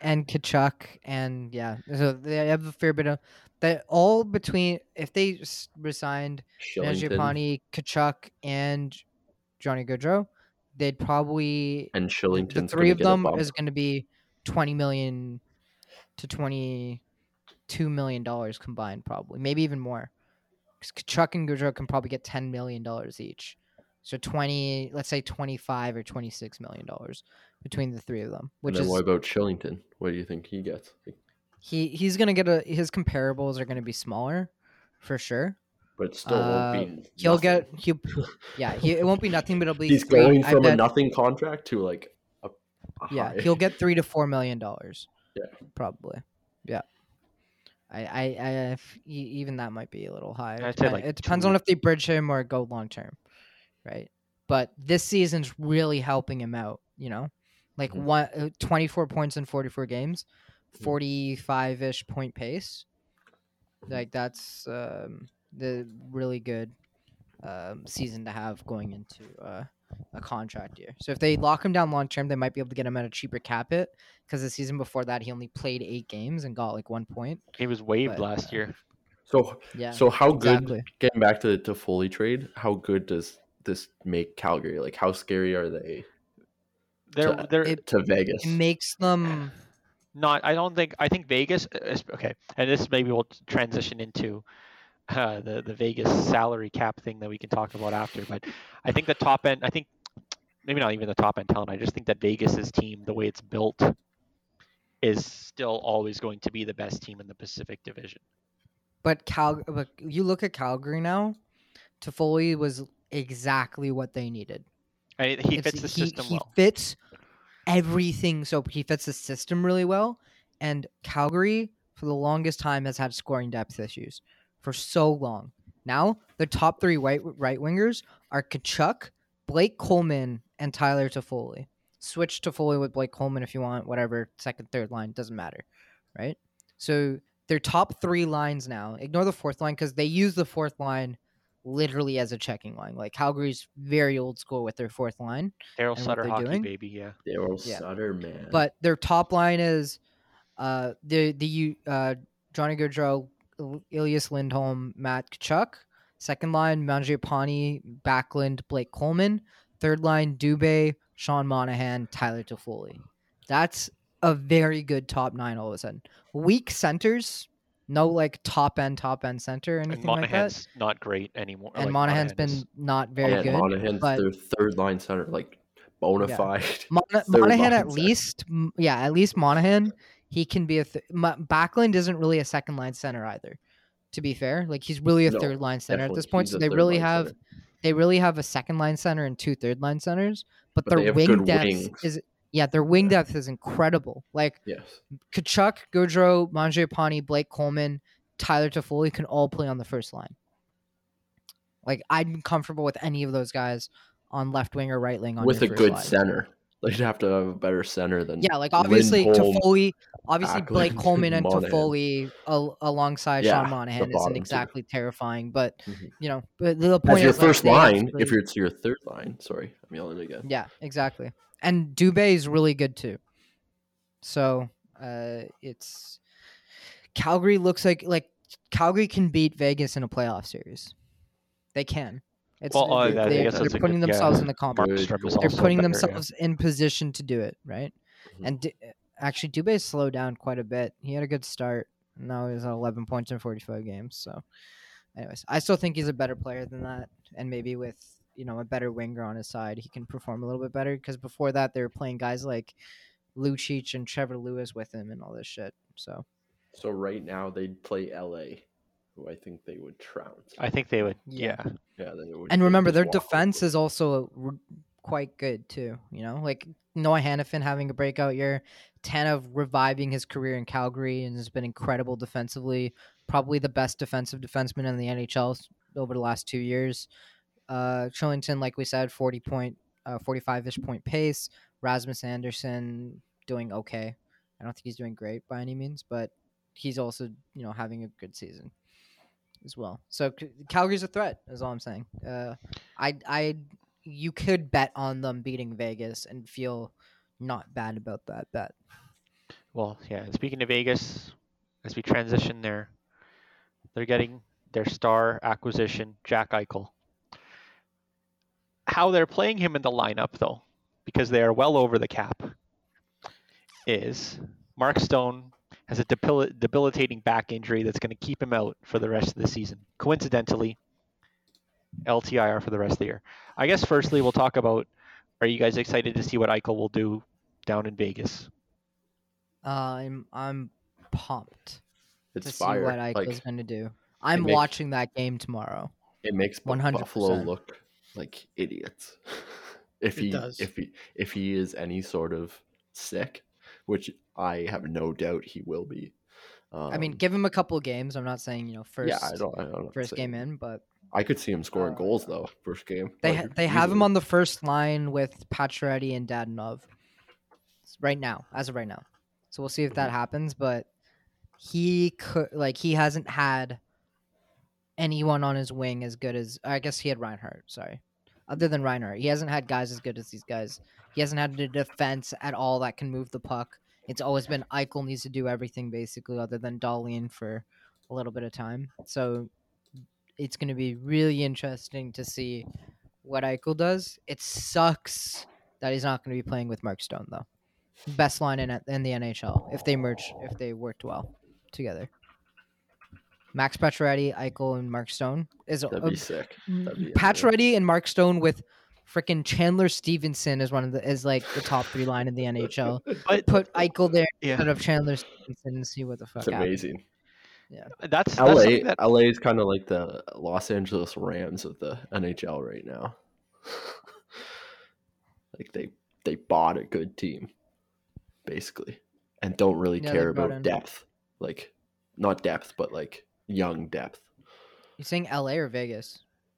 and Kachuk, and yeah, so they have a fair bit of that. All between if they s- resigned Shillington Mangiapane, Kachuk, and Johnny Gaudreau, they'd probably and the, the Shillington's three gonna of get a them bump. is going to be twenty million to twenty-two million dollars combined, probably maybe even more. Because Kachuk and Gaudreau can probably get ten million dollars each, so twenty, let's say twenty-five or twenty-six million dollars between the three of them. Which and then is what about Shillington? What do you think he gets? he he's going to get a his comparables are going to be smaller, for sure. But it still won't Uh, be. he'll nothing. get he, yeah. He, it won't be nothing, but it'll be. He's three, going I from a bet, nothing contract to like a, a yeah. high. He'll get three to four million dollars. Yeah, probably. Yeah. I, I, I if, e- even that might be a little high. I'd It, say depen- like it depends two. on if they bridge him or go long term, right? But this season's really helping him out. You know, like Mhm. one uh, twenty-four points in forty-four games, Mhm. forty-five ish point pace. Like that's um, the really good um, season to have going into uh, a contract year. So if they lock him down long term, they might be able to get him at a cheaper cap hit because the season before that he only played eight games and got like one point. He was waived But, last uh, year. So Yeah. so how good? exactly. Getting back to to Foley trade, how good does this make Calgary? Like how scary are they They're to, they're It- to Vegas? It makes them. not. I don't think. I think Vegas. is- Okay, and this maybe will transition into uh, the the Vegas salary cap thing that we can talk about after. But I think the top end. I think maybe not even the top end talent. I just think that Vegas's team, the way it's built, is still always going to be the best team in the Pacific Division. But Cal, but you look at Calgary now. Toffoli was exactly what they needed. And it- he It's- fits the he, system he well. fits everything. So he fits the system really well. And Calgary, for the longest time, has had scoring depth issues for so long. Now, the top three right, right wingers are Kachuk, Blake Coleman, and Tyler Toffoli. Switch Toffoli with Blake Coleman if you want, whatever, second, third line, doesn't matter, right? So their top three lines now, ignore the fourth line because they use the fourth line literally as a checking line. Like Calgary's very old school with their fourth line. Daryl and what Sutter they're hockey, doing. baby. Yeah. Daryl Yeah. Sutter, man. But their top line is uh, the the uh, Johnny Gaudreau, Il- Elias Lindholm, Matt Kachuk. Second line, Mangiapane, Backlund, Blake Coleman. Third line, Dubé, Sean Monahan, Tyler Toffoli. That's a very good top nine all of a sudden. Weak centers, no like top end, top end center or And anything like that. Monahan's not great anymore. And like, Monahan's Monahan been is- not very yeah, good. Monahan's but- their third line center, like bona Yeah. fide. Mon- third Monahan line at center. least, m- yeah, at least Monahan, he can be a th- Ma- Backlund isn't really a second line center either. To be fair, like he's really a No, third line center at definitely. this point. He's So a they third really line have, center. they really have a second line center and two third line centers. But, But their they have wing good depth wings. is yeah, their wing depth is incredible. Like Yes. Kachuk, Gaudreau, Mangiapane, Blake Coleman, Tyler Toffoli can all play on the first line. Like I'm comfortable with any of those guys on left wing or right wing on With your a first good line. center. They'd have to have a better center than Yeah, like obviously Lindholm, Toffoli, obviously Backlund, Blake Coleman and Monahan. Toffoli al- alongside Yeah, Sean the Monahan isn't bottom two. exactly terrifying, but Mhm. you know, but the point As your is like, first they line, actually- if it's your third line. Sorry, I'm yelling again. yeah, exactly. And Dubé is really good too. So uh, it's Calgary looks like like Calgary can beat Vegas in a playoff series. They can. It's Well, uh, they, I they, guess they're that's a putting good- yeah. themselves in the comp. Good. Markstrom is They're also putting better, yeah. themselves in position to do it, right? Mhm. And D- actually, Dubé slowed down quite a bit. He had a good start. Now he's at eleven points in forty-five games. So, anyways, I still think he's a better player than that. And maybe with you know a better winger on his side, he can perform a little bit better. Because before that, they were playing guys like Lucic and Trevor Lewis with him and all this shit. So So right now they'd play L A, who I think they would trounce. I think they would. Yeah. Yeah. Yeah, they would. and they'd remember, just their walk defense over. is also r- quite good too. You know, like Noah Hannafin having a breakout year, Tanev reviving his career in Calgary and has been incredible defensively. Probably the best defensive defenseman in the N H L s- over the last two years. Uh, Trillington, like we said, forty point, uh, forty-five ish point pace. Rasmus Anderson doing okay. I don't think he's doing great by any means, but he's also you know having a good season as well. So C- Calgary's a threat, is all I'm saying. Uh, I, I, you could bet on them beating Vegas and feel not bad about that bet. well, yeah. And speaking of Vegas, as we transition there, they're getting their star acquisition, Jack Eichel. How they're playing him in the lineup, though, because they are well over the cap, is Mark Stone has a debil- debilitating back injury that's going to keep him out for the rest of the season. Coincidentally, L T I R for the rest of the year. I guess firstly, we'll talk about, are you guys excited to see what Eichel will do down in Vegas? Uh, I'm I'm pumped It's to fire. see what Eichel's Like, going to do. I'm makes- watching that game tomorrow. it makes Bu- one hundred Buffalo percent. look like idiots. if It he does. if he if he is any sort of sick, which I have no doubt he will be. Um, I mean, give him a couple games. I'm not saying, you know, first yeah, I don't. I don't first say- game in, but I could see him scoring Uh, goals though. First game. they like, ha- they have him easily. on the first line with Pacioretty and Dadonov right now, as of right now. So we'll see if that Mhm. happens. But he could, like, he hasn't had anyone on his wing as good as, I guess he had Reinhardt. Sorry, other than Reinhardt, he hasn't had guys as good as these guys. He hasn't had a defense at all that can move the puck. It's always been Eichel needs to do everything basically, other than Dahlin for a little bit of time. So it's going to be really interesting to see what Eichel does. It sucks that he's not going to be playing with Mark Stone, though. Best line in in the N H L if they merge, if they worked well together. Max Pacioretty, Eichel, and Mark Stone is That'd uh, be sick. That'd be Pacioretty and Mark Stone with freaking Chandler Stevenson is one of the is like the top three line in the N H L. But Put Eichel there yeah, instead of Chandler Stevenson and see what the fuck It's happens. amazing. that's, that's L A something that L A is kind of like the Los Angeles Rams of the N H L right now. Like they they bought a good team, basically, and don't really Yeah, they care brought about in- depth. Like not depth, but like young depth. You saying L A or Vegas?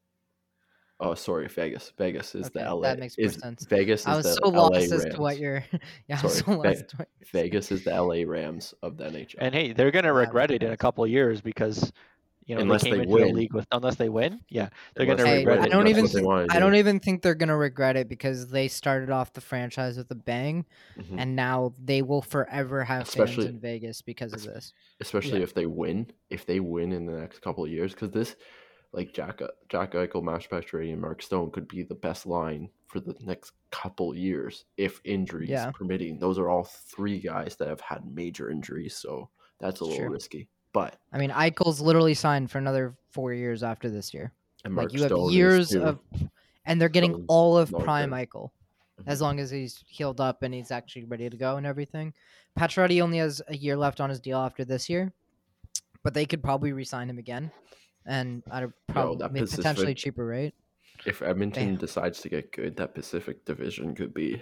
Oh, sorry, Vegas. Vegas is the Okay, L A. that makes more is, sense. Vegas is I was the so L A lost Rams. as to what you're. Yeah, I was Sorry, so Ve- lost. as to what you're saying. Vegas is the L A Rams of the N H L. and hey, they're gonna Yeah, regret it in a Vegas. couple of years because you know Unless they came they into win. the league with unless they win. Yeah, they're Unless gonna they Hey, regret win, I it. don't that's even. what they Think, wanna I do. don't even think they're gonna regret it because they started off the franchise with a bang, Mhm. and now they will forever have Especially- fans in Vegas because of this. Especially Yeah. if they win. If they win in the next couple of years, because this, like Jack Jack Eichel, Max Pacioretty, and Mark Stone could be the best line for the next couple years if injuries Yeah. permitting. Those are all three guys that have had major injuries, so that's a It's little true. risky. But I mean, Eichel's literally signed for another four years after this year. and Mark Like you have Stone is years too. of, and they're getting Stone's all of long prime term. Eichel. Mhm. As long as he's healed up and he's actually ready to go and everything. Pacioretty only has a year left on his deal after this year, but they could probably re-sign him again, and at a that probably potentially Pacific- cheaper rate. If Edmonton Damn. decides to get good, that Pacific Division could be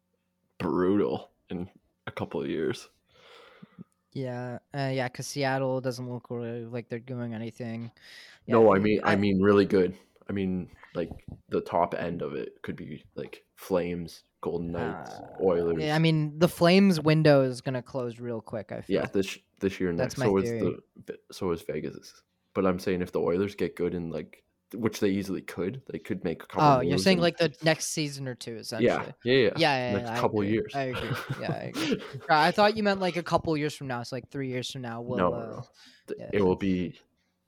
brutal in a couple of years. Yeah, uh, yeah, because Seattle doesn't look really like they're doing anything. Yeah, No, I it- mean, I, mean, really good. I mean, like the top end of it could be like Flames, Golden Knights, uh, Oilers. yeah, I mean, the Flames window is gonna close real quick. I feel. yeah, this this year and That's next. my So is theory. the so is Vegas. But I'm saying if the Oilers get good in like, which they easily could, they could make a couple. Oh, you're moves saying and- like the next season or two, essentially. yeah, yeah, yeah, Yeah, yeah, next yeah, I couple agree. years. I agree. Yeah, I agree. I thought you meant like a couple years from now. It's like three years from now. We'll, no, uh, no, Th- yeah. it will be.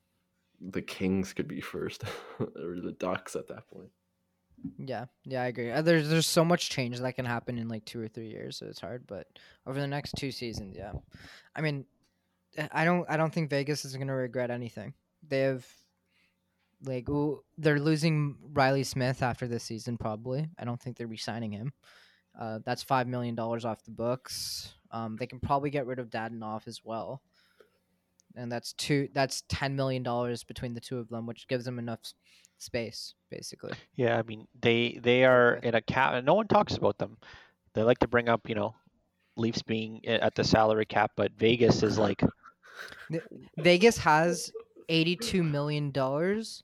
The Kings could be first, or the Ducks at that point. Yeah, yeah, I agree. Uh, There's there's so much change that can happen in like two or three years, so it's hard. But over the next two seasons, yeah, I mean, I- I don't I don't think Vegas is gonna regret anything. They have like ooh, they're losing Riley Smith after this season probably. I don't think they're re-signing him. Uh, that's five million dollars off the books. Um, they can probably get rid of Dadonov as well, and that's two. That's ten million dollars between the two of them, which gives them enough s- space, basically. Yeah, I mean they they are in a cap, and no one talks about them. They like to bring up, you know, Leafs being i- at the salary cap, but Vegas is like, Vegas has eighty-two million dollars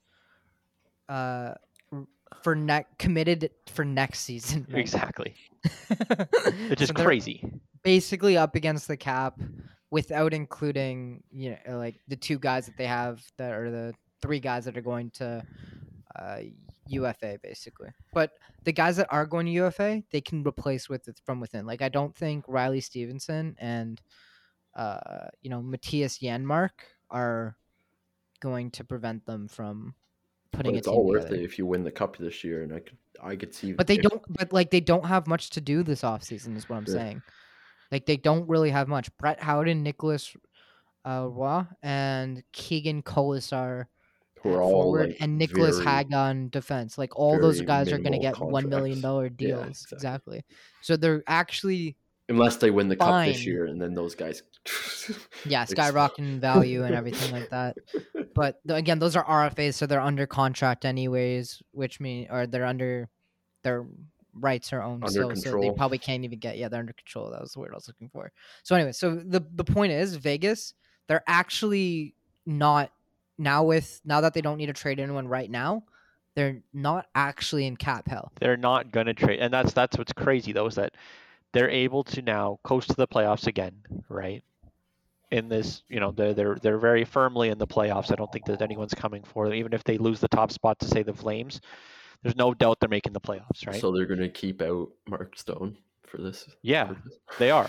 uh r- for net committed for next season. right now. exactly, which is So they're crazy. Basically up against the cap without including, you know, like the two guys that they have that are the three guys that are going to uh U F A basically. But the guys that are going to U F A, they can replace with it from within. Like I don't think Riley Stevenson and uh, you know, Matthias Janmark are going to prevent them from putting But a it's team all worth together. it if you win the cup this year, and I could I could see. But they if, don't. But like they don't have much to do this offseason is what I'm Yeah. saying. Like they don't really have much. Brett Howden, Nicholas uh, Roy, and Keegan Colasar who at are all forward, like and Nicholas very- Haga on defense. Like all those very guys are going to minimal get one million dollar contracts. Yeah, deals. exactly. exactly. So they're actually Unless they win the cup this Fine. year, and then those guys. yeah explode. skyrocketing in value and everything like that. But th- again, those are R F As, so they're under contract anyways, which mean or they're under their rights are owned Under still, so they control. probably can't even get. Yeah, they're under control. That was the word I was looking for. So anyway, so the the point is, Vegas, they're actually not now with now that they don't need to trade anyone right now. They're not actually in cap hell. They're not going to trade, and that's that's what's crazy though is that they're able to now coast to the playoffs again, right? In this, you know, they're they're they're very firmly in the playoffs. I don't think that anyone's coming for them, even if they lose the top spot to say the Flames. There's no doubt they're making the playoffs, right? So they're gonna keep out Mark Stone for this. Yeah, for this? they are.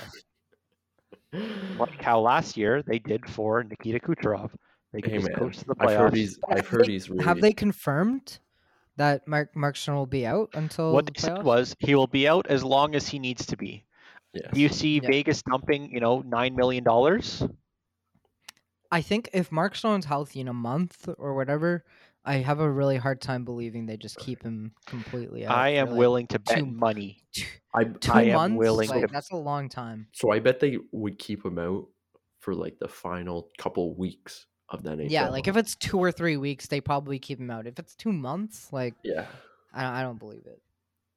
Like how last year they did for Nikita Kucherov. They could Hey just man, coast to the I've heard playoffs. he's Have I've heard they- he's really Have they confirmed that Mark Mark Stone will be out until What the they said playoffs? was he will be out as long as he needs to be. yes. Do you see Yeah. Vegas dumping, you know, nine million dollars? I think if Mark Stone's healthy in a month or whatever, I have a really hard time believing they just keep him completely out. I for, am like, willing to bet two- money. I Two I am months, willing like to- that's a long time. so I bet they would keep him out for like the final couple weeks of the N H L. Yeah, like if it's two or three weeks, they probably keep him out. If it's two months, like yeah, I, I don't believe it.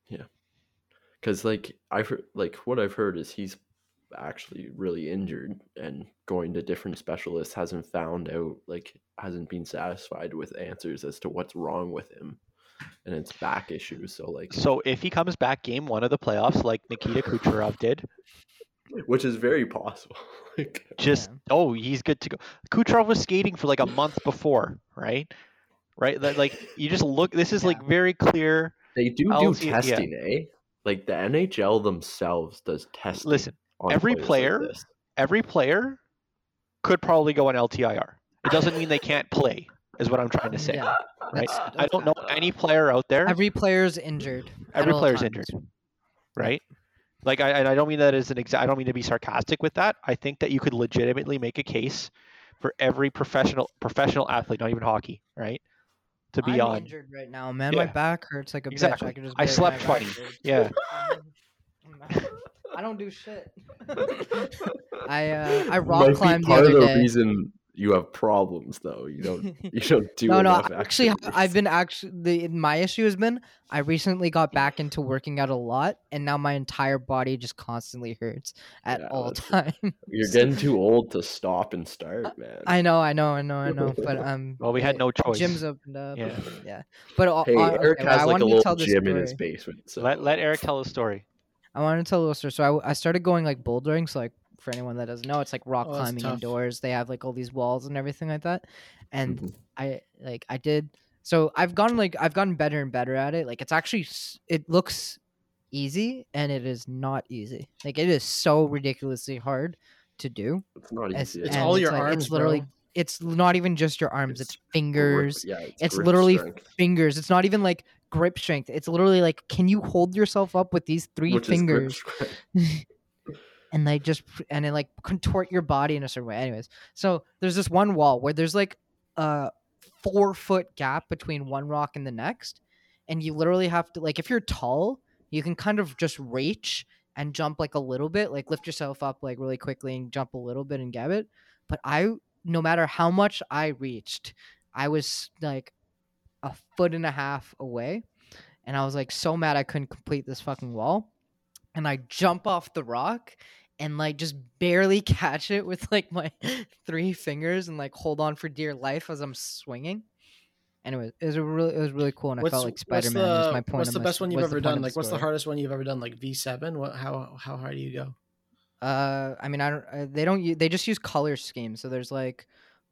because like I've heard, like what I've heard is he's actually really injured and going to different specialists hasn't found out like hasn't been satisfied with answers as to what's wrong with him, and it's back issues. So like, So if he comes back game one of the playoffs like Nikita Kucherov did, which is very possible. like, just Yeah. oh, he's good to go. Kucherov was skating for like a month before, right? Right? That- Like you just look. This is like very clear. they do I'll do see- yeah. testing, eh? Like the N H L themselves does testing. Listen, on every players like player- this. every player could probably go on L T I R. It doesn't mean they can't play, is what I'm trying to say. Yeah, Right? that's- I don't know any player out there. Every player's injured. at every all player's times. injured, right? Like I, and I don't mean that as an exa- I don't mean to be sarcastic with that. I think that you could legitimately make a case for every professional professional athlete, not even hockey, right, to be I'm on. injured right now, man. My Yeah. back hurts like a Exactly. bitch. I, could just I barely- slept my back funny. hurts. Yeah. I don't do shit. I uh, I rock Might be climbed the part other of the day. reason you have problems, though. You don't you don't do no, no. enough Actually, activities. I've been actually the my issue has been I recently got back into working out a lot, and now my entire body just constantly hurts at Yeah, all that's- times. You're getting too old to stop and start, man. I know, I know, I know, I know. But um, Well, we had uh, no choice. Gyms opened up. Yeah. yeah. But uh, Hey, uh, Eric okay, has I like wanted a to tell little this gym in his story. basement. So Let let Eric tell his story. I wanted to tell a little story. So I, I started going like bouldering. So like for anyone that doesn't know, it's like rock Oh, that's climbing tough. indoors. They have like all these walls and everything like that. And Mhm. I like I did. So I've gotten like I've gotten better and better at it. Like it's actually s- it looks easy and it is not easy. Like it is so ridiculously hard to do. it's not It's, easy. It's and all your like, arms, It's literally bro. it's not even just your arms. It's, It's grip- fingers. yeah, it's, It's grip literally strength, fingers. It's not even like grip strength. It's literally like, can you hold yourself up with these three which is grip fingers strength. and they just and then like contort your body in a certain way? Anyways, so there's this one wall where there's like a four foot gap between one rock and the next, and you literally have to like if you're tall, you can kind of just reach and jump like a little bit, like lift yourself up like really quickly and jump a little bit and grab it. But I, no matter how much I reached, I was like a foot and a half away, and I was like so mad I couldn't complete this fucking wall. And I jump off the rock and like just barely catch it with like my three fingers and like hold on for dear life as I'm swinging. Anyway, it was a really it was really cool, and I felt like Spider Man. Was my point. What's of the my- best one you've was the ever point done? of Like, what's the story. hardest one you've ever done? Like V seven? What? How how hard do you go? Uh, I mean, I don't. Uh, they don't. u- They just use color schemes. So there's like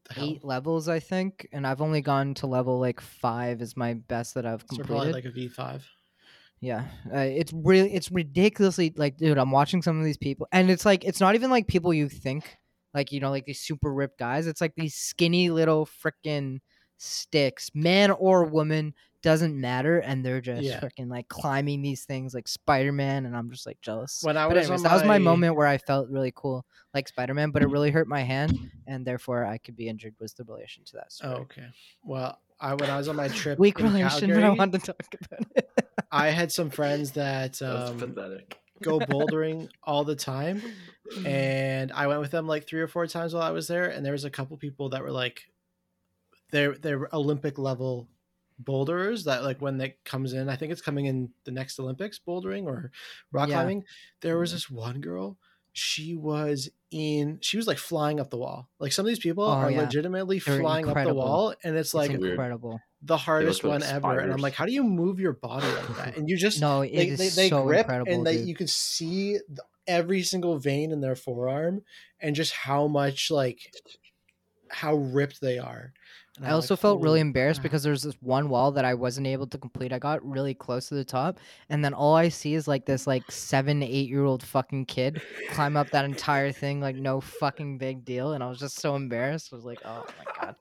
eight levels, I think, and I've only gone to level like five is my best that I've So completed. probably like a V five. Yeah, uh, it's really it's ridiculously like, dude, I'm watching some of these people, and it's like it's not even like people you think, like, you know, like these super ripped guys. It's like these skinny little freaking sticks, man or woman, doesn't matter, and they're just Yeah. freaking like climbing these things like Spider-Man, and I'm just like jealous. When I But was anyways, on that was my my- moment where I felt really cool like Spider-Man, but it really hurt my hand, and therefore I could be injured. Was the relation to that story? Oh, okay. Well, I when I was on my trip Weak in relation, but I Calgary, wanted to talk about it. I had some friends that That's um, pathetic. go bouldering all the time, and I went with them like three or four times while I was there. And there was a couple people that were like, they're they're Olympic level boulderers that like when that comes in, I think it's coming in the next Olympics, bouldering or rock Yeah. climbing. There was Mhm. this one girl. She was in. She was like flying up the wall. Like some of these people Oh, are yeah. legitimately They're flying up the incredible. wall, and it's like It's Weird. incredible. the hardest like one ever. And I'm spiders. like, how do you move your body like that? And you just No, it they, is they, they so grip incredible, and they dude. you can see the, every single vein in their forearm and just how much like how ripped they are. And I I'm also like, felt really holy embarrassed crap. because there's this one wall that I wasn't able to complete. I got really close to the top, and then all I see is like this like seven, eight year old fucking kid climb up that entire thing like no fucking big deal, and I was just so embarrassed. I was like, oh my god,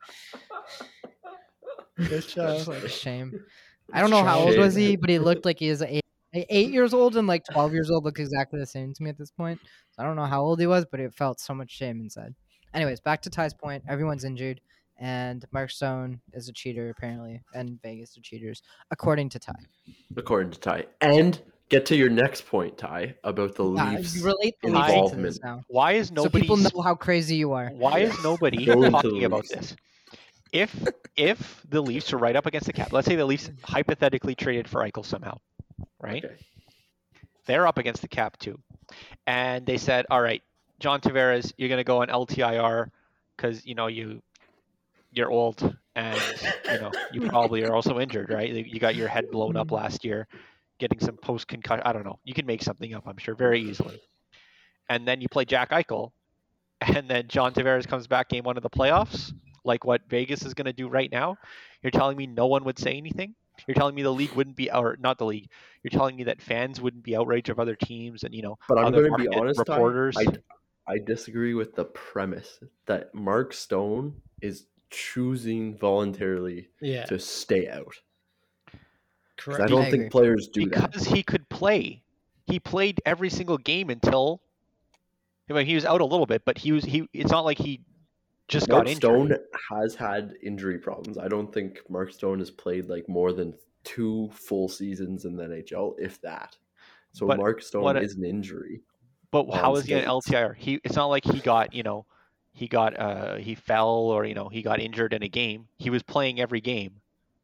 It's, uh, just like a shame. I don't know how old shame. was he, but he looked like he was eight, eight years old, and like twelve years old look exactly the same to me at this point. So I don't know how old he was, but it felt so much shame inside. Anyways, back to Ty's point. Everyone's injured. And Mark Stone is a cheater, apparently, and Vegas are cheaters, according to Ty. According to Ty. And get to your next point, Ty, about the Uh, Leafs you relate the Leafs into involvement. this now. Why is So nobody people know how crazy you are. why is Yes. nobody Go into talking the about Leafs. this? If if the Leafs are right up against the cap, let's say the Leafs hypothetically traded for Eichel somehow, right? Okay. They're up against the cap too, and they said, "All right, John Tavares, you're going to go on L T I R because you know you you're old and you know you probably are also injured, right? You got your head blown up last year, getting some post concussion. I don't know. You can make something up, I'm sure, very easily. And then you play Jack Eichel, and then John Tavares comes back game one of the playoffs, like what Vegas is going to do right now. You're telling me no one would say anything? You're telling me the league wouldn't be, or not the league. You're telling me that fans wouldn't be outraged of other teams and you know But I'm other going to be market honest, Ty, reporters. I, I disagree with the premise that Mark Stone is choosing voluntarily yeah, to stay out. 'Cause correct. I don't I think agree. players do that. because he could play. He played every single game until. I mean, he was out a little bit, but he was he. It's not like he just Mark got injured. Stone has had injury problems. I don't think Mark Stone has played like more than two full seasons in the N H L, if that. So But Mark Stone what a- is an injury. But how on is he an skates. L T I R? He. It's not like he got you know, he got uh he fell or you know he got injured in a game. He was playing every game.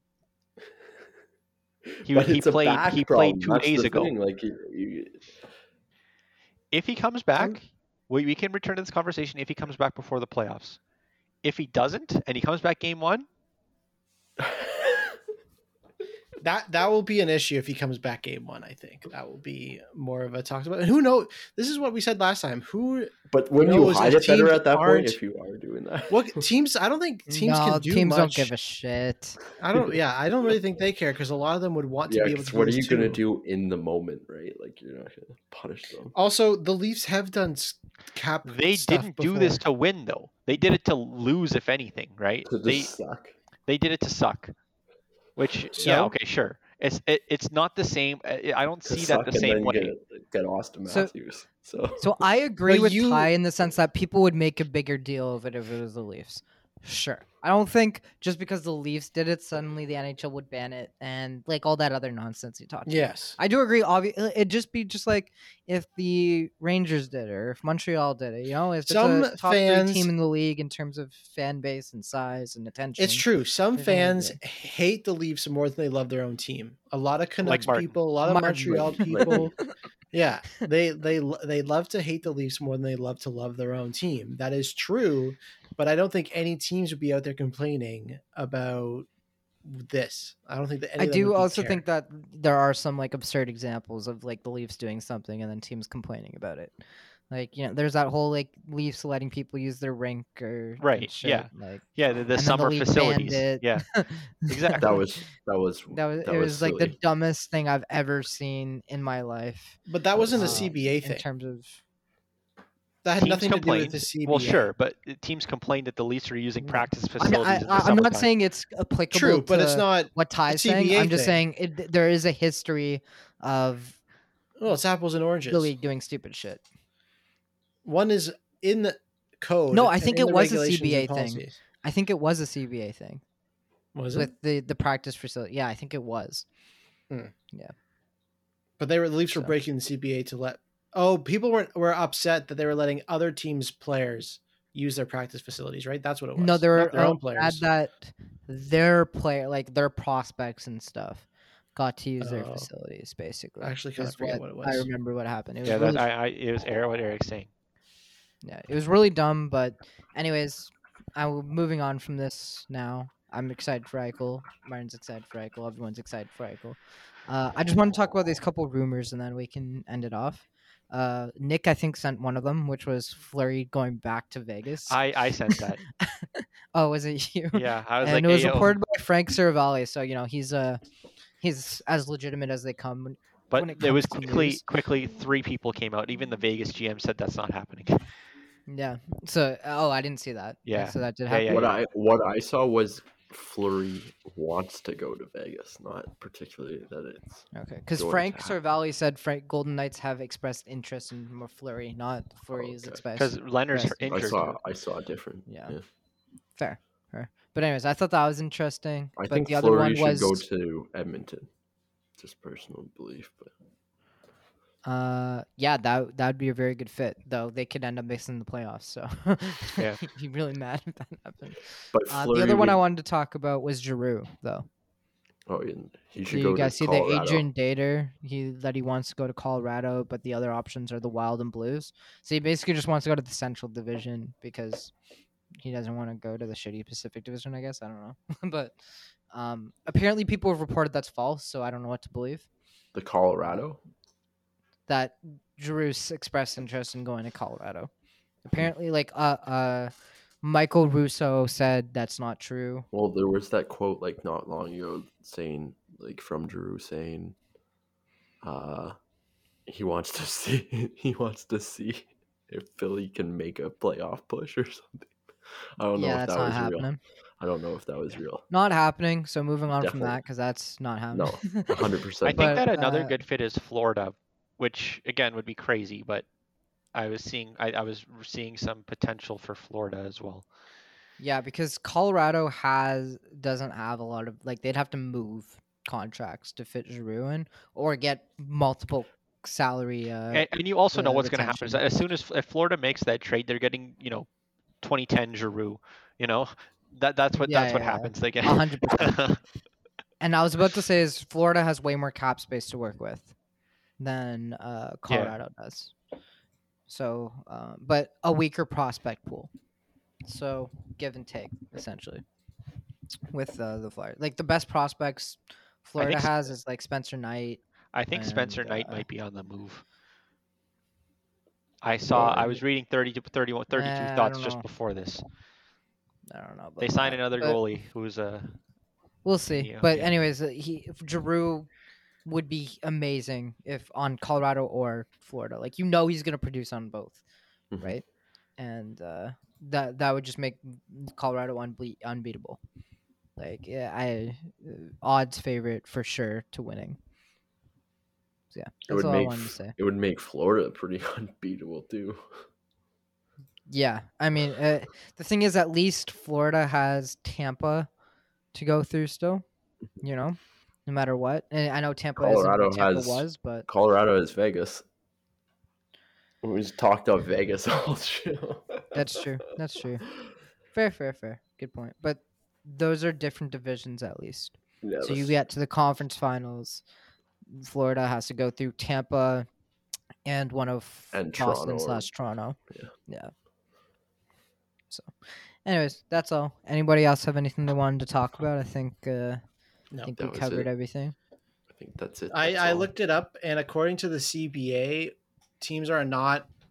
He But he it's a played back he problem. played two That's days the ago. thing. Like you, you, If he comes back, we we can return to this conversation if he comes back before the playoffs. If he doesn't and he comes back game one, That that will be an issue if he comes back game one. I think that will be more of a talk about. And who knows? This is what we said last time. Who but wouldn't you knows hide if it better teams at that aren't- point if you are doing that? what teams? I don't think teams no, can do teams much. don't give a shit. I don't. Yeah, I don't really think they care because a lot of them would want to Yeah, be able 'cause to. do what are this you gonna too. do in the moment, right? Like you're not gonna punish them. Also, the Leafs have done s- cap. they stuff didn't do this before. to win though. They did it to lose, if anything, right? To They just suck. they did it to suck. Which So? yeah, okay, sure. It's it, it's not the same. I I don't To see suck that the and same then way. Get, get Austin So- Matthews. So, So I agree But with you- Ty in the sense that people would make a bigger deal of it if it was the Leafs. Sure. I don't think just because the Leafs did it, suddenly the N H L would ban it and like all that other nonsense you talked about. Yes. I do agree. Obviously, it'd just be just like if the Rangers did it or if Montreal did it. You know, if Some it's a top fans- three team in the league in terms of fan base and size and attention. It's true. Some There's only fans good. hate the Leafs more than they love their own team. A lot of Canucks Martin. people, a lot of Martin. Montreal Like- people. Yeah, they they they love to hate the Leafs more than they love to love their own team. That is true, but I don't think any teams would be out there complaining about this. I don't think that any I of them do would also care. think that there are some like absurd examples of like the Leafs doing something and then teams complaining about it. Like, you know, there's that whole like Leafs letting people use their rink or and Right, shit, yeah. like Yeah, the, the and then the summer league facilities. banned it. Yeah, exactly. That was that was that was that it was, was like the silly. dumbest thing I've ever seen in my life. But that wasn't a um, C B A in thing. terms of That had Teams nothing to do complained. with the C B A. Well, sure, but uh, teams complained that the Leafs are using practice I'm, facilities I, in the I, I'm summertime. not saying it's applicable. True, but to it's not what a Ty's C B A saying. I'm just thing. saying it, there is a history of Well, it's apples and oranges. the league doing stupid shit. One is in the code. No, I and think in it the was a regulations C B A and thing. policies. I think it was a C B A thing Was it? with the the practice facility. Yeah, I think it was. But they were the Leafs were So. breaking the C B A to let. Oh, people were were upset that they were letting other teams' players use their practice facilities. Right? That's what it was. No, there Not were their own uh, players. had that their player like their prospects and stuff got to use their Oh. facilities basically. I actually kinda is forget what it I was. remember what happened. It was Yeah, really, that, I, I, it was Eric, what Eric's saying. yeah, it was really dumb. But anyways, I'm moving on from this now. I'm excited for Eichel. Martin's excited for Eichel. Everyone's excited for Eichel. Uh, I just want to talk about these couple rumors and then we can end it off. Uh, Nick, I think, sent one of them, which was Fleury going back to Vegas. I, I sent that. Oh, was it you? Yeah, I was and like, it was "Ayo." reported by Frank Cervalli, so you know he's uh he's as legitimate as they come. when- But when it it was comes to quickly, news. quickly three people came out. Even the Vegas G M said that's not happening. Yeah. So oh, I didn't see that. Yeah. So that did Yeah, happen. yeah, what yeah. I what I saw was Fleury wants to go to Vegas, not particularly that it's Okay. Because going Frank to happen. Cervalli said Frank Golden Knights have expressed interest in more Fleury, not Fleury is okay. expressed. Because Leonard's Yes. I injured. saw I saw different. Yeah. Yeah. Fair. Fair. But anyways, I thought that was interesting. I but think the other Fleury one should was go to Edmonton. Just personal belief, but Uh, yeah, that that would be a very good fit. Though they could end up missing the playoffs, so Yeah. I'd be really mad if that happened. but Uh, Fleury the other one would, I wanted to talk about was Giroux, though. oh, and he Do should you go guys to see Colorado. the Adrian Dater? He that he wants to go to Colorado, but the other options are the Wild and Blues. So he basically just wants to go to the Central Division because he doesn't want to go to the shitty Pacific Division. I guess I don't know, but um, apparently people have reported that's false. So I don't know what to believe. The Colorado. That Giroux expressed interest in going to Colorado. Apparently, like uh uh, Michael Russo said that's not true. Well, there was that quote like not long ago saying like from Drew saying, uh, he wants to see he wants to see if Philly can make a playoff push or something. I don't know Yeah, if that's that not was happening. real. I don't know if that was real. Not happening. So moving on from Definitely. that because that's not No, happening. a hundred I percent. think But, that another uh, good fit is Florida, which again would be crazy, but I was seeing I, I was seeing some potential for Florida as well. Yeah, because Colorado has doesn't have a lot of like they'd have to move contracts to fit Giroux in or get multiple salary. Uh, And, and you also know uh, what's going to happen is that as soon as if Florida makes that trade, they're getting you know twenty ten Giroux. You know that that's what Yeah, that's what yeah, yeah. happens. They get A hundred percent. And I was about to say is Florida has way more cap space to work with than uh, Colorado does. So, uh, but a weaker prospect pool. So give and take essentially with uh, the Flyers. Like the best prospects Florida think s- has is like Spencer Knight. I think Spencer And, Knight uh, might be on the move. I saw. I was reading thirty to thirty-one, thirty-two Eh, I thoughts don't just know. before this. I don't know. About They signed that, another but goalie who's a. We'll see. Yeah, but yeah. anyways, uh, he if Giroux would be amazing if on Colorado or Florida. Like you know he's gonna produce on both, Mhm. right? And uh, that that would just make Colorado unbe- unbeatable. Like yeah, I uh, odds favorite for sure to winning. So, yeah, It that's would all I make wanted to F- say. it would make Florida pretty unbeatable too. Yeah, I mean uh, the thing is, at least Florida has Tampa to go through still. You know, no matter what. And I know Tampa isn't Colorado what Tampa has was, but Colorado is Vegas. We just talked about Vegas all show. that's true. That's true. Fair, fair, fair. Good point. But those are different divisions at least. Yeah, So you that's- get to the conference finals. Florida has to go through Tampa and one of And Boston Toronto or- slash Toronto. Yeah. Yeah. So, anyways, that's all. Anybody else have anything they wanted to talk about? I think uh, No. I think That we was covered it. everything. I think that's it. I, That's I all. looked it up, and according to the C B A, teams are not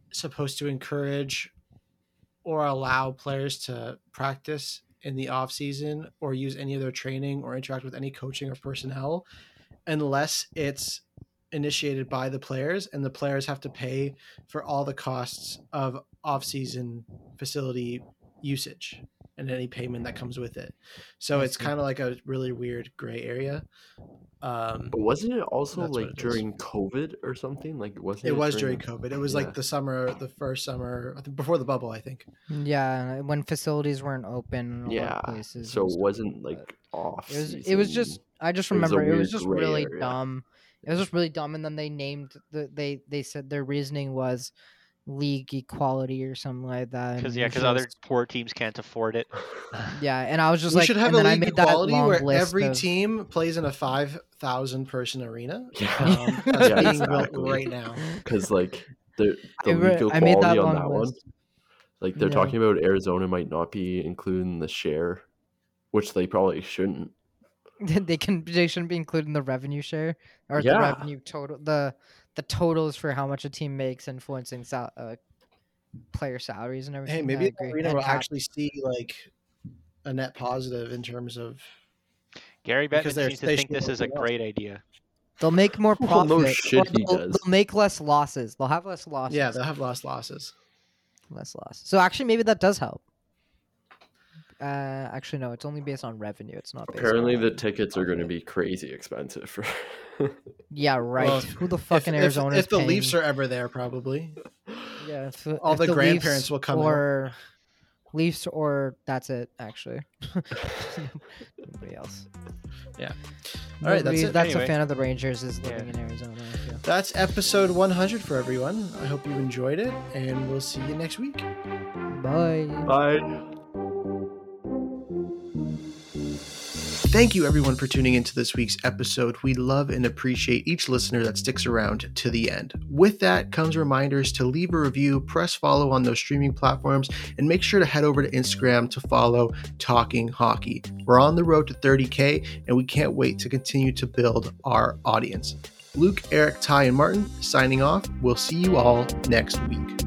supposed to encourage or allow players to practice in the off season or use any of their training or interact with any coaching or personnel unless it's initiated by the players, and the players have to pay for all the costs of off-season facility usage and any payment that comes with it. So it's kind of like a really weird gray area. Um, But wasn't it also that's what like it is. during COVID or something? Like wasn't it? It was during COVID. It was Yeah. like the summer, the first summer, I think before the bubble, I think. Yeah, when facilities weren't open in a lot Yeah. of places. So and it stuff wasn't like like off. that. It was. It was just. I just It was a remember it was weird just gray really area. dumb. It was just really dumb, and then they named the they they said their reasoning was league equality or something like that. Because and yeah, it was because other just- poor teams can't afford it. Yeah, and I was just we like, should have and a then I league made that equality long where list every of- team plays in a five thousand person arena. Yeah. Um, that's Yeah, being built exactly. right now. Because like the the I re- legal I made that quality on long that one, list. like they're Yeah. talking about Arizona might not be including the share, which they probably shouldn't. they can they shouldn't be including the revenue share or Yeah. the revenue total the the totals for how much a team makes influencing sal- uh, player salaries and everything. Hey, I maybe the agree. arena And will cap- actually see like a net positive in terms of Gary Because Bettman they're- seems to they think should this is a open up. great idea. they'll make more Well, profit. no or shit he they'll, does. they'll make less losses. They'll have less losses. yeah, they'll have lost losses. less losses. So actually, maybe that does help. Uh, actually, no. It's only based on revenue. It's not. Based Apparently, on the tickets are going to be crazy expensive. For Yeah, right. Well, Who the fuck If, in if, Arizona if is the paying... Leafs are ever there, probably. Yeah, if, all if the Leafs grandparents will come out. or Leafs or that's it. Actually, nobody else. Yeah. All right, that's Nobody it. That's Anyway. a fan of the Rangers is living Yeah. in Arizona. I feel. That's episode one hundred for everyone. I hope you enjoyed it, and we'll see you next week. Bye. Bye. Thank you, everyone, for tuning into this week's episode. We love and appreciate each listener that sticks around to the end. With that comes reminders to leave a review, press follow on those streaming platforms, and make sure to head over to Instagram to follow Talking Hockey. We're on the road to thirty K, and we can't wait to continue to build our audience. Luke, Eric, Ty, and Martin signing off. We'll see you all next week.